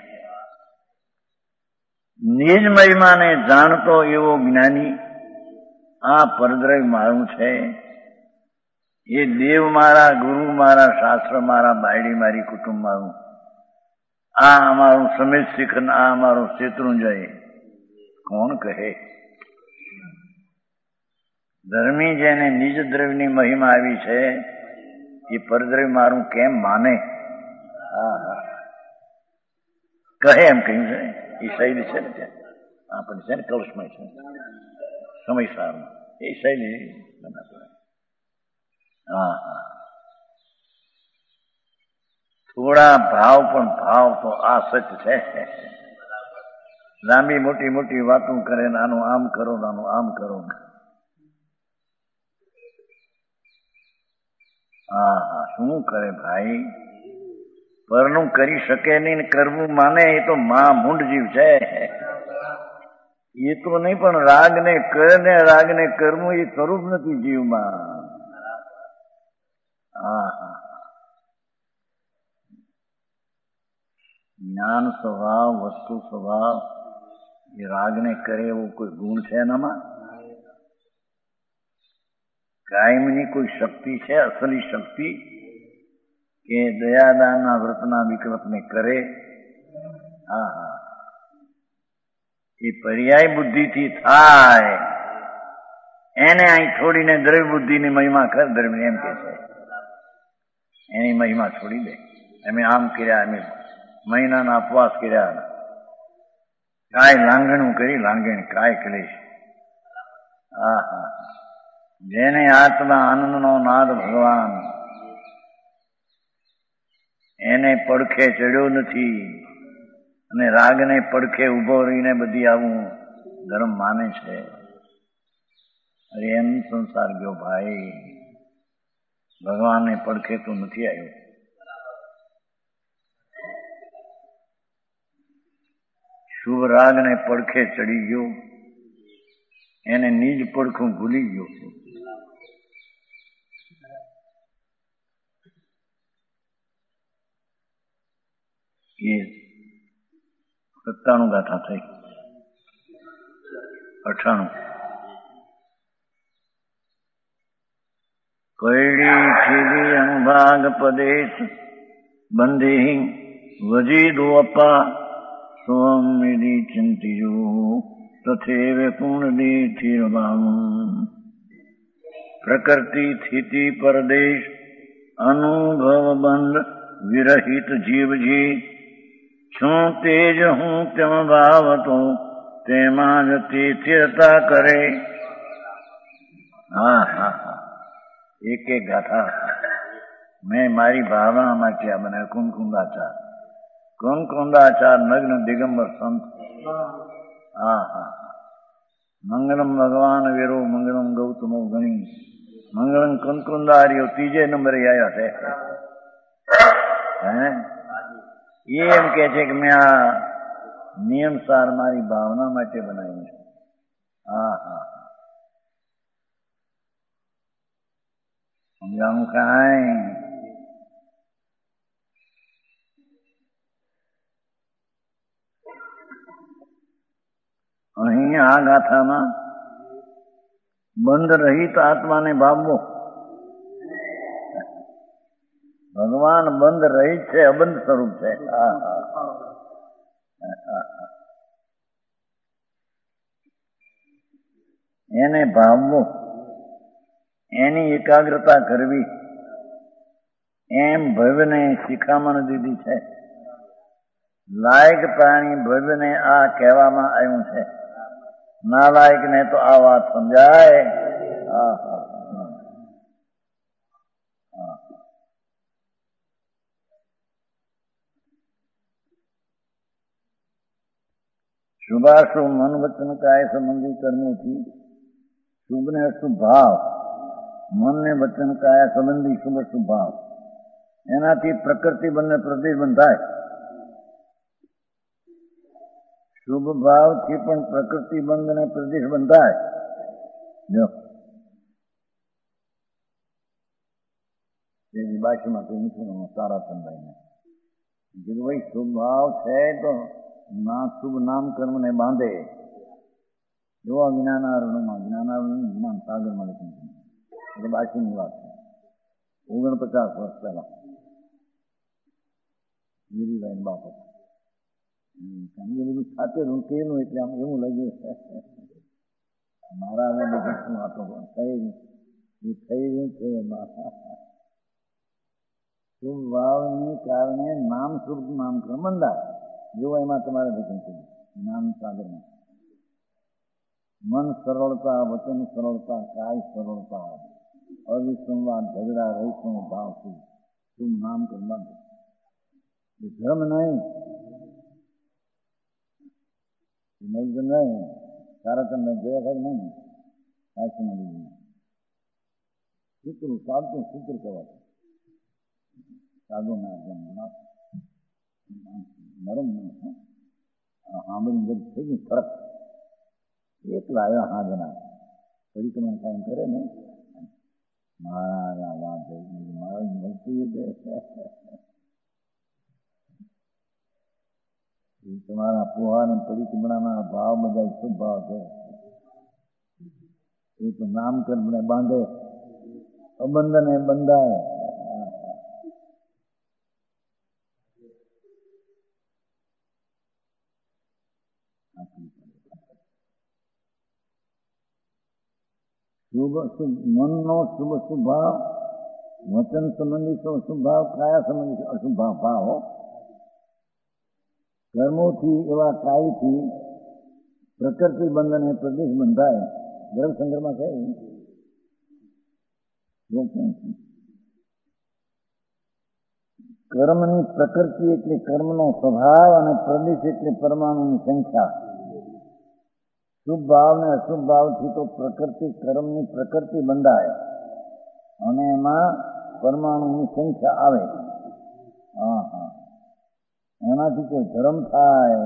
નિજ મહિમાને જાણતો એવો જ્ઞાની આ પરદ્રવ્ય મારું છે, એ દેવ મારા, ગુરુ મારા, શાસ્ત્ર મારા, બાયડી મારી, કુટુંબ મારું, આ અમારું સમેત શિખર, આ અમારું શેત્રુંજય કોણ કહે? ધર્મી જેને નિજ દ્રવ્યની મહિમા આવી છે એ પરદ્રવ્ય મારું કેમ માને? હા હા કહે એમ કહ્યું છે. એ શૈલી છે ને ત્યાં આપણે છે ને કૌશમાં છે સમયસારમાં એ શૈલી. હા હા થોડા ભાવ પણ ભાવ તો આ સત્ય છે. લાંબી મોટી મોટી વાતો કરે, નાનું આમ કરો, નાનું આમ કરો. હા હા શું કરે ભાઈ? પરનું કરી શકે નહીં ને કરવું માને એ તો મા મૂંડ જીવ છે. એ તો નહીં, પણ રાગને કરે ને રાગને કરવું એ સ્વરૂપ નથી જીવમાં. હા હા જ્ઞાન સ્વભાવ, વસ્તુ સ્વભાવ, એ રાગને કરે એવો કોઈ ગુણ છે એનામાં? કાયમની કોઈ શક્તિ છે, અસલી શક્તિ કે દયાદાનના વ્રતના વિકલ્પને કરે? હા હા એ પર્યાય બુદ્ધિથી થાય, એને અહીં છોડીને દ્રવ્ય બુદ્ધિની મહિમા કર. દ્રવ્ય એમ કે છે એની મહિમા છોડી દે. અમે આમ કર્યા, અમે મહિનાના ઉપવાસ કર્યા, કાંઈ લાંગણું કરી, લાંગણ કાંઈ ક્લેશ. હા હા જેને આત્મા આનંદનો નાદ ભગવાન એને પડખે ચડ્યો નથી અને રાગને પડખે ઉભો રહીને બધી આવું ધર્મ માને છે. અરે એમ સંસાર ગયો ભાઈ, ભગવાનને પડખે તો નથી આવ્યો. શુભ રાગને પડખે ચડી ગયો, એને નિજ પડખું ભૂલી ગયો. એ સત્તાણું ગાથા થઈ. અઠાણું કૈડી થીલી અંભાગ પદેશ બંધી વજીદો અપા સ્વમ વિધિ ચિંતિજો તથેવ પૂર્ણદી થીરબામ પ્રકૃતિ સ્થિતિ પરદેશ અનુભવ બંધ વિરહિત જીવજી છું તેજ હું તેમ ભાવતો તેમાં જ તે સ્થિરતા કરે. હા હા હા એક એક ગાથા મેં મારી ભાવના માટે આ બનાવ્યો. કુંકુંદાચાર કુંકુંદાચાર નગ્ન દિગંબર સંત. હા હા મંગલમ ભગવાન વેરો મંગલમ ગૌતમો ગણી મંગલમ કુંકુંદારીઓ ત્રીજે નંબરે આવ્યા છે. હે એ એમ કે છે કે મેં આ નિયમ સાર મારી ભાવના માટે બનાવ્યું છે. હા હા સમજાવું કાંઈ અહીં આ ગાથામાં બંધ રહિત આત્માને ભાવવો. ભગવાન બંધ રહિત છે, અબંધ સ્વરૂપ છે. હા હા એને ભાવવો, એની એકાગ્રતા કરવી, એમ ભવ્યને શિખામણ દીધી છે. લાયક પ્રાણી ભવ્યને આ કહેવામાં આવ્યું છે. નાલાયક ને તો આ વાત સમજાય. હા હા શુભાશુભ મન વચન કાય સંબંધી કર્મોથી શુભ ને અશુભ ભાવ, મન ને વચન કાયા સંબંધી શુભ અશુભ ભાવ, એનાથી પ્રકૃતિ બંને પ્રતિબંધ થાય. શુભ ભાવથી પણ પ્રકૃતિ બંધ અને પ્રતિબંધ થાય. જો એની બાજુમાં કઈ નથી સારા ચંદાઈને કીધું ભાઈ શુભ ભાવ છે તો ના શુભ નામ કર્મ ને બાંધે. જોવા જ્ઞાનારણમાં જ્ઞાનારણ જ્ઞાન સાગરમાં લખ્યું એટલે બાકીની વાત છે. ઓગણપચાસ વર્ષ પહેલા ગીરીભાઈ બાપ હતા. કારણ કે બધું સાથે કેનું એટલે આમ એવું લાગ્યું મારા અમે બધું શું વાતો થઈ એ થઈ રહ્યું છે. શુભ ભાવને કારણે નામ શુભ નામ કર્મ બંધાય. જેવો એમાં તમારે લખ્યું છે જ્ઞાન સાગરમાં. મન સરળતા, વચન સરળતા, કાય સરળતા, અવિસંવાદ ઝઘડા રહીશું ભાવ શુભ શુભ નામ કર્મ બંધ. એ ધર્મ નહીં નહીં સારા તમને જોયા થાય નહીં. કાશીમાં લીધું સૂત્ર ચાલતું સૂત્ર કહેવાતું. સાધુના જેમ નરમ સાંભળી જબ થઈ ગયું ફરક એકલા આવ્યા હાજના પરિક્રમણ કાંઈ કરે ને મારા વાત મારા મળતું તમારા પુહાર પરિક્રમણાના ભાવ બધા શુભ ભાવ છે. એ તો નામ કર્મને બાંધે, અબંધને બંધાય. શુભ શુભ મનનો શુભ શુભ ભાવ, વચન સંબંધી શુભ ભાવ, કાયા સંબંધી અશુભ ભાવ ભાવ કર્મોથી એવા કાયથી પ્રકૃતિ બંધન એ પ્રદેશ બંધાય. ગર્ભ સંગ્રહમાં કહે કર્મની પ્રકૃતિ એટલે કર્મનો સ્વભાવ અને પ્રદેશ એટલે પરમાણુની સંખ્યા. શુભ ભાવ ને અશુભ ભાવથી તો પ્રકૃતિ કર્મની પ્રકૃતિ બંધાય અને એમાં પરમાણુની સંખ્યા આવે. હા હા એનાથી કોઈ ધર્મ થાય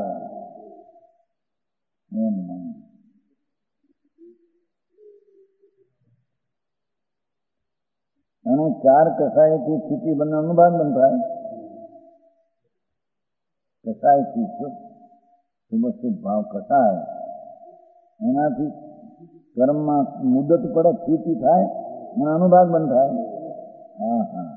એમ નહીં. અને ચાર કસાયથી સ્થિતિ બંને અનુભાગ બંધાય. કસાયથી શુભ શુભ ભાવ કસાય એનાથી કર્મમાં મુદત પડે સ્થિતિ થાય અને અનુભાગ બંધાય. હા હા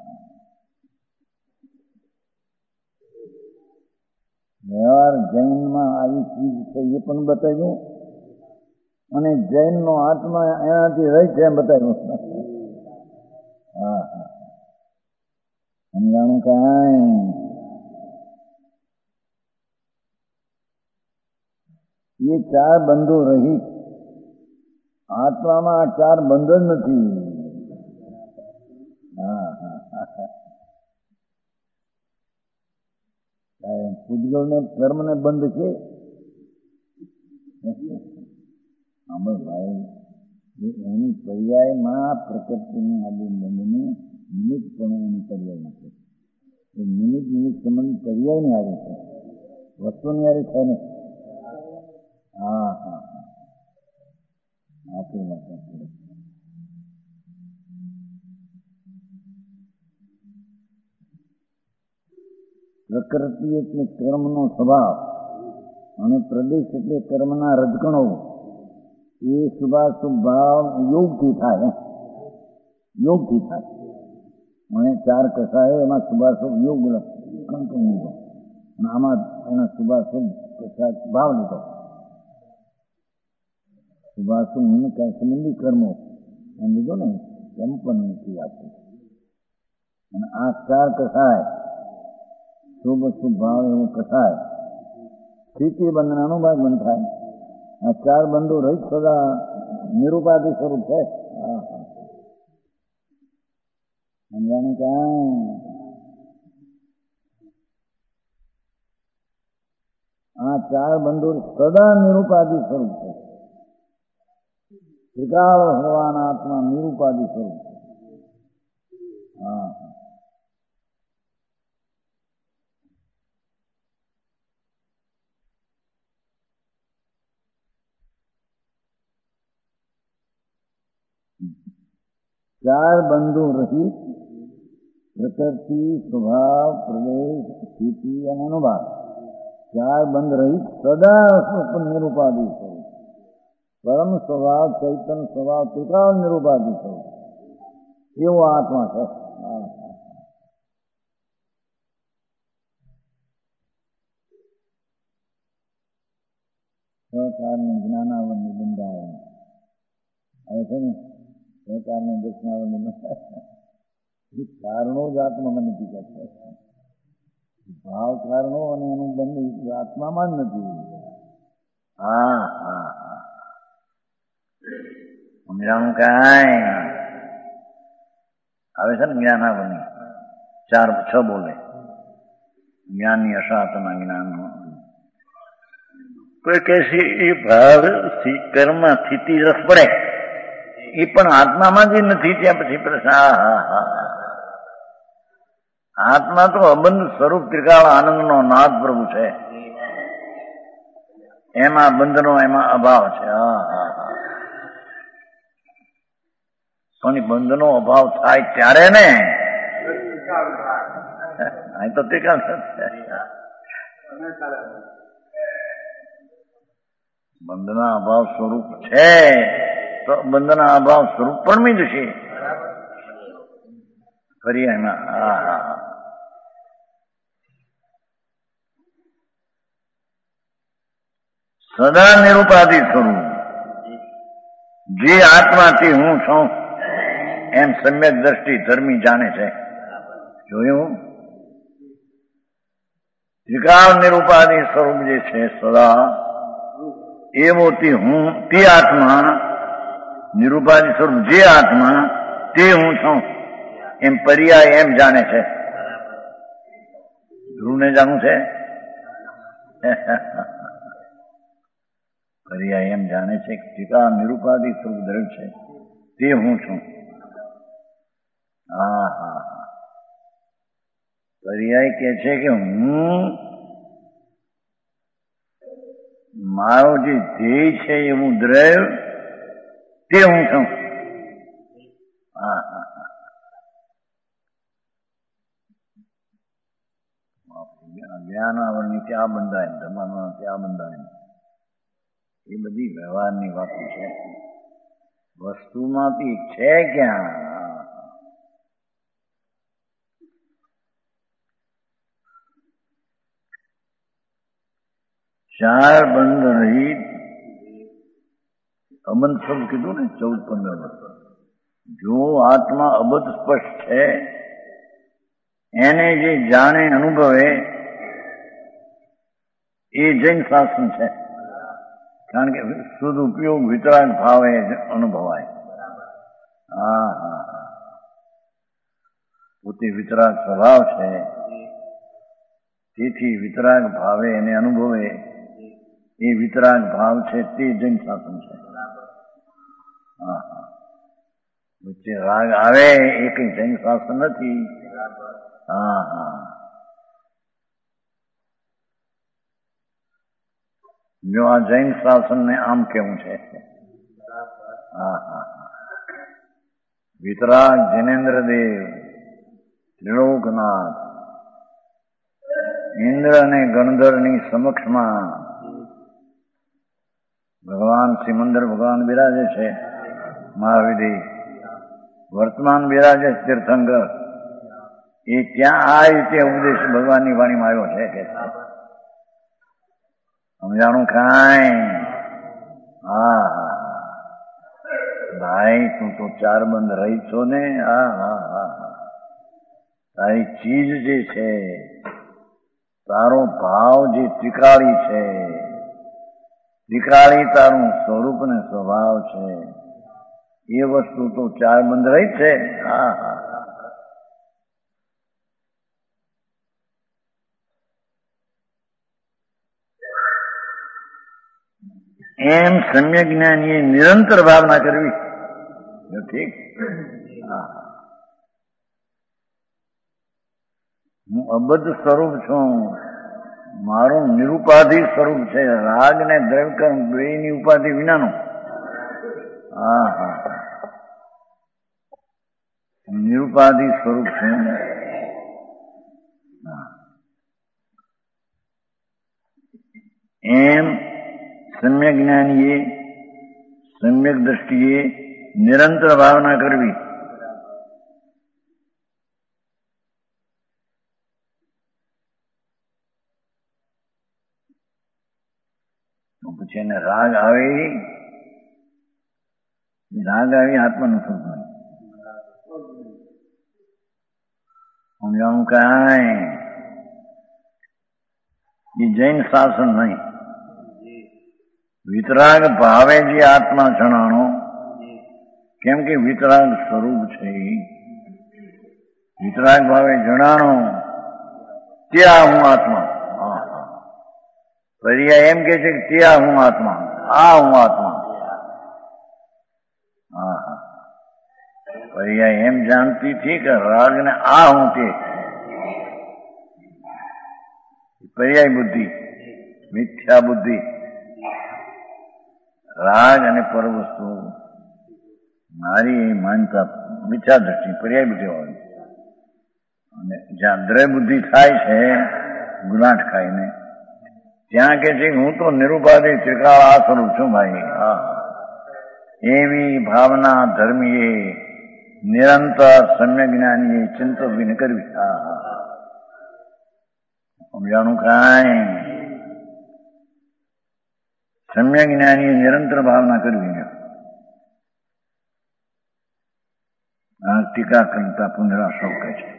વ્યવહાર જૈનમાં આવી ચીજ છે એ પણ બતાવ્યું અને જૈનનો આત્મા એનાથી રહી છે એમ બતાવ્યું. હા હા સમજાણું કાંઈ. એ ચાર બંધો રહી આત્મામાં આ ચાર બંધ જ નથી. હા હા પૂજગલને કર્મને બંધ છે. ભાઈ એની પર્યાયમાં પ્રકૃતિની આદિ બંધની નિમિત્ત પણ એની પર્યાયમાં છે. એ નિમિત્ત નિમિત્ત સંબંધ પર્યાયની આવે છે, વસ્તુની આવે છે ને. હા હા હા આટલી વાત છે. પ્રકૃતિ એટલે કર્મનો સ્વભાવ અને પ્રદેશ એટલે કર્મના રજકણો. એ શુભાશુભ ભાવ યોગથી થાય, યોગથી થાય. અને ચાર કસાય એમાં શુભાશુભ યોગ કંકણ લીધો અને આમાં એના શુભાશુભ કસાય ભાવ લીધો. શુભાશુભ નિમિત્ત સંબંધી કર્મો એમ લીધો ને કંપન નથી આપતું. અને આ ચાર કસાય શુભ શુભ ભાવ એવું કસાય સ્થિતિ બંધન અનુભાગ બંધ થાય. આ ચાર બંધો રહિત સદા નિરૂપાધિ સ્વરૂપ છે. હા હા સમજાણું કાંઈ. આ ચાર બંધો સદા નિરૂપાધિ સ્વરૂપ છે. ત્રિકાળ હોવાના આત્મા નિરૂપાધિ સ્વરૂપ છે. હા ચાર બંધો રહિત પ્રકૃતિ સ્વભાવ પ્રદેશ સ્થિતિ અને અનુભાવ. ચાર બંધ રહિત સદા નિરૂપાધિ સ્વરૂપ. પરમ સ્વભાવ ચૈતન્ય સ્વભાવ ત્રિકાળ નિરૂપાધિ સ્વરૂપ એવો આત્મા છે. સહકારને જ્ઞાનાવરની બંધાય આવે છે ને. સહકારને દર્શનાવરની બંધાય કારણો જ આત્મામાં નથી કરતા. ભાવ કારણો અને એનું બંધ આત્મામાં જ નથી. હા હા હા સમજાણું કાંઈ. આવે છે ને જ્ઞાનાવની ચાર છ બોલે જ્ઞાનની અસાતના જ્ઞાન. કોઈ કહેશે એ ભાવ કર્મ સ્થિતિ રસ પડે એ પણ આત્મામાં જ નથી. ત્યાં પછી પ્રશ્ન હા હા હા આત્મા તો અબંધ સ્વરૂપ ત્રિકાળ આનંદનો નાદ પ્રભુ છે. એમાં બંધનો એમાં અભાવ છે. હા હા હા પણ બંધનો અભાવ થાય ત્યારે ને અહીં તો ત્રિકાળ બંધના અભાવ સ્વરૂપ છે તો બંધના અભાવ સ્વરૂપ પણ મી જશે ફરી એમાં. હા હા સદા નિરૂપાધિ સ્વરૂપ જે આત્માથી હું છું એમ સમ્યક દ્રષ્ટિ ધર્મી જાણે છે. જોયું ત્રિકાળ નિરૂપાધિ સ્વરૂપ જે છે સદા એવો તે હું તે આત્મા નિરૂપાધિ સ્વરૂપ જે આત્મા તે હું છું એમ પર્યાય એમ જાણે છે. ધ્રુવને જાણવું છે? પર્યાય એમ જાણે છે કે ટીકા નિરૂપાધિક સ્વરૂપ દ્રવ્ય છે તે હું છું. હા હા હા પર્યાય કે છે કે હું મારો જે ધ્યેય છે એવું દ્રવ્ય તે હું છું. હા હા હા જ્ઞાન આવરણની ત્યાં બંધાય, ધર્માના ત્યાં બંધાય, એ બધી વ્યવહારની વાતો છે. વસ્તુમાંથી છે ક્યાં? ચાર બંધ રહિત અબંધ શબ્દ કીધું ને ચૌદ પંદર વર્ષ. જો આત્મા અબધ સ્પષ્ટ છે એને જે જાણે અનુભવે એ જૈન શાસન છે. કારણ કે શુદ્ધ ઉપયોગ વિતરાગ ભાવે અનુભવાય. હા હા હા પોતે વિતરાગ સ્વભાવ છે તેથી વિતરાગ ભાવે એને અનુભવે એ વિતરાગ ભાવ છે તે જૈન શાસન છે. હા હા વચ્ચે રાગ આવે એ કઈ જૈન શાસન નથી. હા હા જો આ જૈન શાસનને આમ કેવું છે. હા હા વિતરાગ જૈનેન્દ્રદેવ ત્રિલોકનાથ ઇન્દ્ર અને ગણધરની સમક્ષમાં ભગવાન સિમંદર ભગવાન બિરાજે છે. મહાવિધિ વર્તમાન બિરાજે તીર્થંકર. એ ત્યાં આ રીતે ઉપદેશ ભગવાનની વાણીમાં આવ્યો છે કે સમજાણું કાંઈ? હા હા ભાઈ તું તો ચાર બંધ રહી છો ને. હા હા હા હા તારી ચીજ જે છે, તારો ભાવ જે ત્રિકાળી છે, ત્રિકાળી તારું સ્વરૂપ ને સ્વભાવ છે, એ વસ્તુ તો ચાર બંધ રહી છે. હા હા એમ સમ્યક જ્ઞાનીએ નિરંતર ભાવના કરવી. ઠીક. હા હું અબદ્ધ સ્વરૂપ છું, મારું નિરુપાધિ સ્વરૂપ છે, રાગ ને દ્રવ્યકર્મ બેની ઉપાધિ વિનાનું. હા હા નિરુપાધિ સ્વરૂપ છે. એમ સમ્યક જ્ઞાનીએ સમ્યક દ્રષ્ટિએ નિરંતર ભાવના કરવી. પછી એને રાગ આવે, રાગ આવી આત્માનું સ્વરૂપ નહીં. સમજાવું કાંઈ? એ જૈન શાસન નહીં. વિતરાગ ભાવે જે આત્મા જણાણો, કેમ કે વિતરાગ સ્વરૂપ છે. વિતરાગ ભાવે જણાણો ત્યાં હું આત્મા. પર્યાય એમ કે છે કે ત્યાં હું આત્મા, આ હું આત્મા. હા હા પર્યાય એમ જાણતી હતી કે રાગ ને આ હું તે. પર્યાય બુદ્ધિ, મિથ્યા બુદ્ધિ. રાગ અને પર વસ્તુ મારી માનતા મિથ્યા દ્રષ્ટિ પર્યાય બુદ્ધિ હોય. અને જ્યાં દ્રય બુદ્ધિ થાય છે ગુલાટ ખાઈને, ત્યાં કે છે હું તો નિરુપાધિ ત્રિકાળ આ સ્વરૂપ છું ભાઈ. હા એવી ભાવના ધર્મીએ નિરંતર સમ્યક જ્ઞાનીએ ચિંતન કરવી. હા હા સમજાણું કાંઈ? સમ્યક જ્ઞાનીએ નિરંતર ભાવના કરવી. આ ટીકા કરતા પુનરા સૌ કહે છે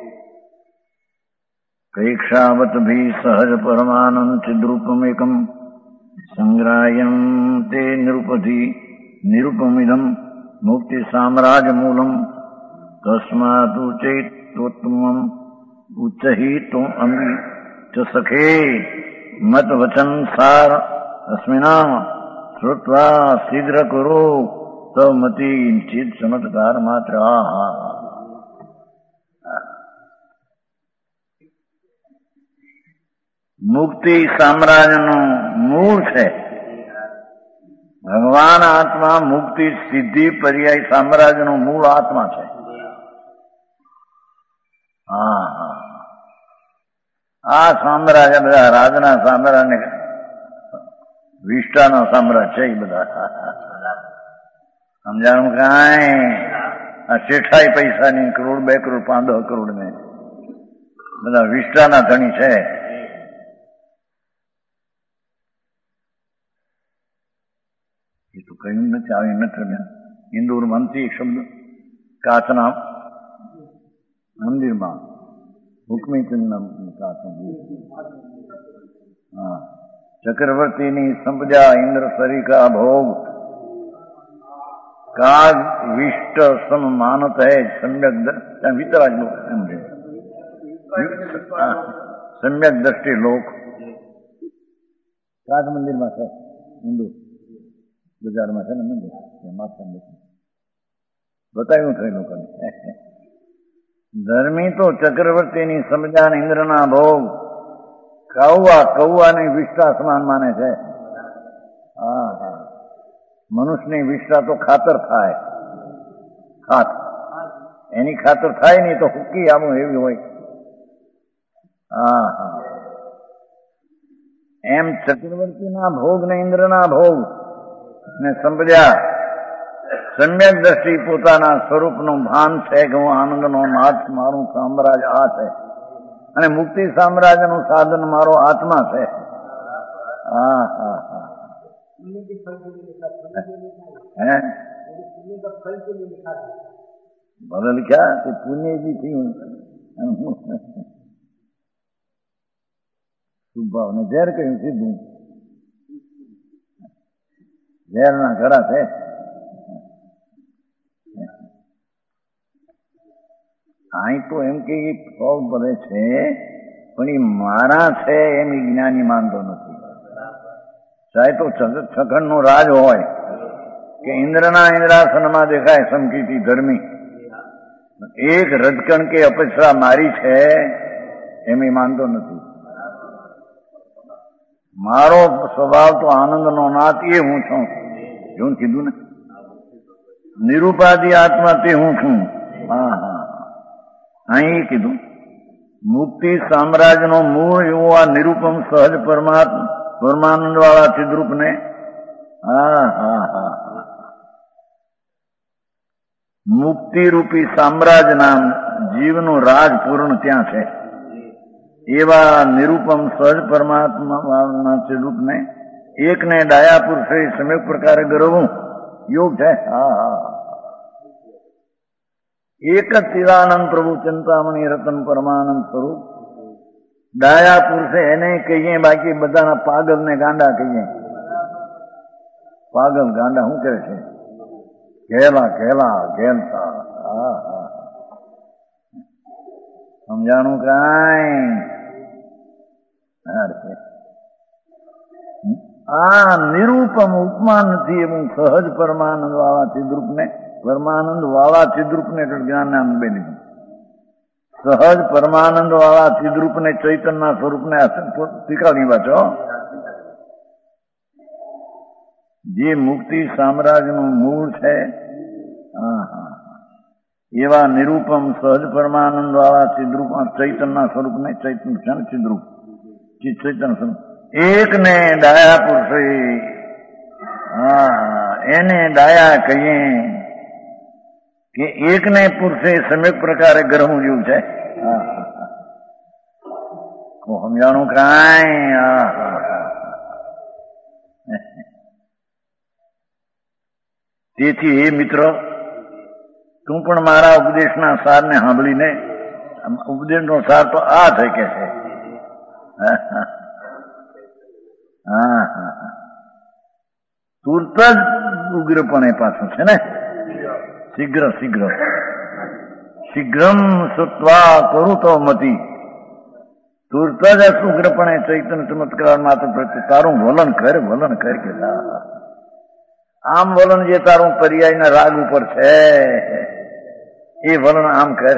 પ્રેક્ષાવત ભી સહજ પરમાનંદ ચિદ્રૂપમેકમ સંગ્રાહ્યમ તે નિરુપધિ નિરુપમિદમ મુક્તિ સામ્રાજ્ય મૂલમ તસ્માત ઉચૈતોત્તમમ ઉચ્ચહિતું અમિ ચ સખે મત વચન સાર અસ્મિના શ્રુત્વા શીઘ્ર કુરુ તમતિ ચિત ચમત્કાર માત્ર. મુક્તિ સામ્રાજ્યનું મૂળ છે. ભગવાન આત્મા મુક્તિ સિદ્ધિ પર્યાય સામ્રાજ્યનું મૂળ આત્મા છે. હા હા આ સામ્રાજ્ય બધા રાજના સામ્રાજ્ય વિષ્ટાના સામ્રાજ્ય છે. એ બધા સમજાણું કાંઈ આ શેઠાઈ પૈસાની કરોડ બે કરોડ પાંચ દસ કરોડ ને બધા વિષ્ટાના ધણી છે. એ તો કહ્યું નથી, આવી નથી. ઇન્દોરમાં નથી એક શબ્દ કાચના મંદિરમાં હુકમીચંદના કાચના હા ચક્રવર્તીની સંપજા ઇન્દ્ર સરિકા ભોગ કાગ વિષ્ટ સમ માનત હૈ સમ્યક વિતરાગ લોક સમજે સમ્યક દ્રષ્ટિ લોક કાચ મંદિરમાં છે. હિન્દુ બજારમાં છે ને મંદિર બતાવ્યું થયું લોકોને. ધર્મી તો ચક્રવર્તીની સમજાન ઇન્દ્રના ભોગ કૌવા કૌવાની વિષ્ઠા સમાન માને છે. હા હા મનુષ્યની વિષ્ઠા તો ખાતર થાય, ખાત એની ખાતર થાય નહીં તો હુક્કી આવું એવી હોય. હા હા એમ ચક્રવર્તીના ભોગ ને ઇન્દ્રના ભોગ ને સંભળ્યા સમ્યક દ્રષ્ટિ પોતાના સ્વરૂપનું ભાન છે કે હું આનંદનો નાથ મારું સામ્રાજ્ય આ છે અને મુક્તિ સામ્રાજ્યનું સાધન મારો આત્મા છે. હા હા હા હે ભલે લખ્યા કે પુણ્ય બી થયું શુભાવ ને ઝેર કહ્યું સીધું ઝેરના ઘડા છે. અહીં તો એમ કે ફળ ભરે છે પણ એ મારા છે એમ જ્ઞાની માનતો નથી. ચાહે તો છખંડ નું રાજ હોય કે ઇન્દ્રના ઇન્દ્રાસનમાં દેખાય સમકીતી ધર્મી એક રજકણ કે અપેક્ષા મારી છે એમ એ માનતો નથી. મારો સ્વભાવ તો આનંદનો નાથ એ હું છું એવું કીધું ને. નિરૂપાધિ આત્મા તે હું છું. હા હા અહીં કીધું મુક્તિ સામ્રાજ્યનો મૂળ એવો આ નિરૂપમ સહજ પરમાત્મા પરમાનંદ વાળા ચિદ્રૂપ ને હા હા હા મુક્તિ રૂપી સામ્રાજ્ય નામ જીવનું રાજ પૂર્ણ ત્યાં છે. એવા નિરૂપમ સહજ પરમાત્મા ચિદ્રૂપ ને એકને ડાયા પુરુષે સમ્યક પ્રકારે ગરવું યોગ છે. હા હા એક જ ચિદાનંદ પ્રભુ ચિંતામણી રતન પરમાનંદ સ્વરૂપ ડાયા પુરુષે એને કહીએ, બાકી બધાના પાગલ ને ગાંડા કહીએ. પાગલ ગાંડા શું કહે છે? ઘેલા ઘેલા ઘેલતા. હા હા સમજાણું કાંઈ? આ નિરૂપમ ઉપમા નથી એવું સહજ પરમાનંદ વાળા ચિદ્રૂપ ને પરમાનંદ વાળા ચિદ્રૂપ ને જ્ઞાન નામ બે લીધું. સહજ પરમાનંદ વાળા ચિદ્રૂપ ને ચૈતનના સ્વરૂપ ને શીખવાડી વાંચો. જે મુક્તિ સામ્રાજ્યનું મૂળ છે હા હા એવા નિરૂપમ સહજ પરમાનંદ વાળા ચિદ્રૂપ ચૈતનના સ્વરૂપ ને ચૈતન છે ને ચિદ્રૂપ ચૈતન સ્વરૂપ એક ને ડાયા પુરુષે હા એને ડાયા કહીએ કે એકને પુરુષે સમ્યક પ્રકારે ગરમું જેવું છે. સમજાણું કાંઈ? તેથી હે મિત્ર તું પણ મારા ઉપદેશના સારને સાંભળીને ઉપદેશનો સાર તો આ છે કે છે હા હા તુરત જ ઉગ્રપણે પાછું છે ને શીઘ્ર શીઘ્ર શીઘ્રમ સુત્વા કરુતો મતી તુરત જ અશુગ્રપણે ચૈતન્ય ચમત્કાર માત્ર પ્રત્યે તારું વલન કર વલન કર કે આમ વલન જે તારું પર્યાયના રાગ ઉપર છે એ વલન આમ કર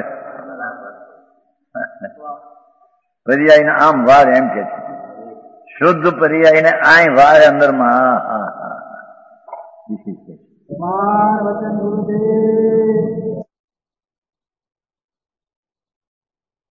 પર્યાયને આમ વાર એમ કે છે શુદ્ધ પર્યાયને આય વાર અંદરમાં વચન ગુરુદેવ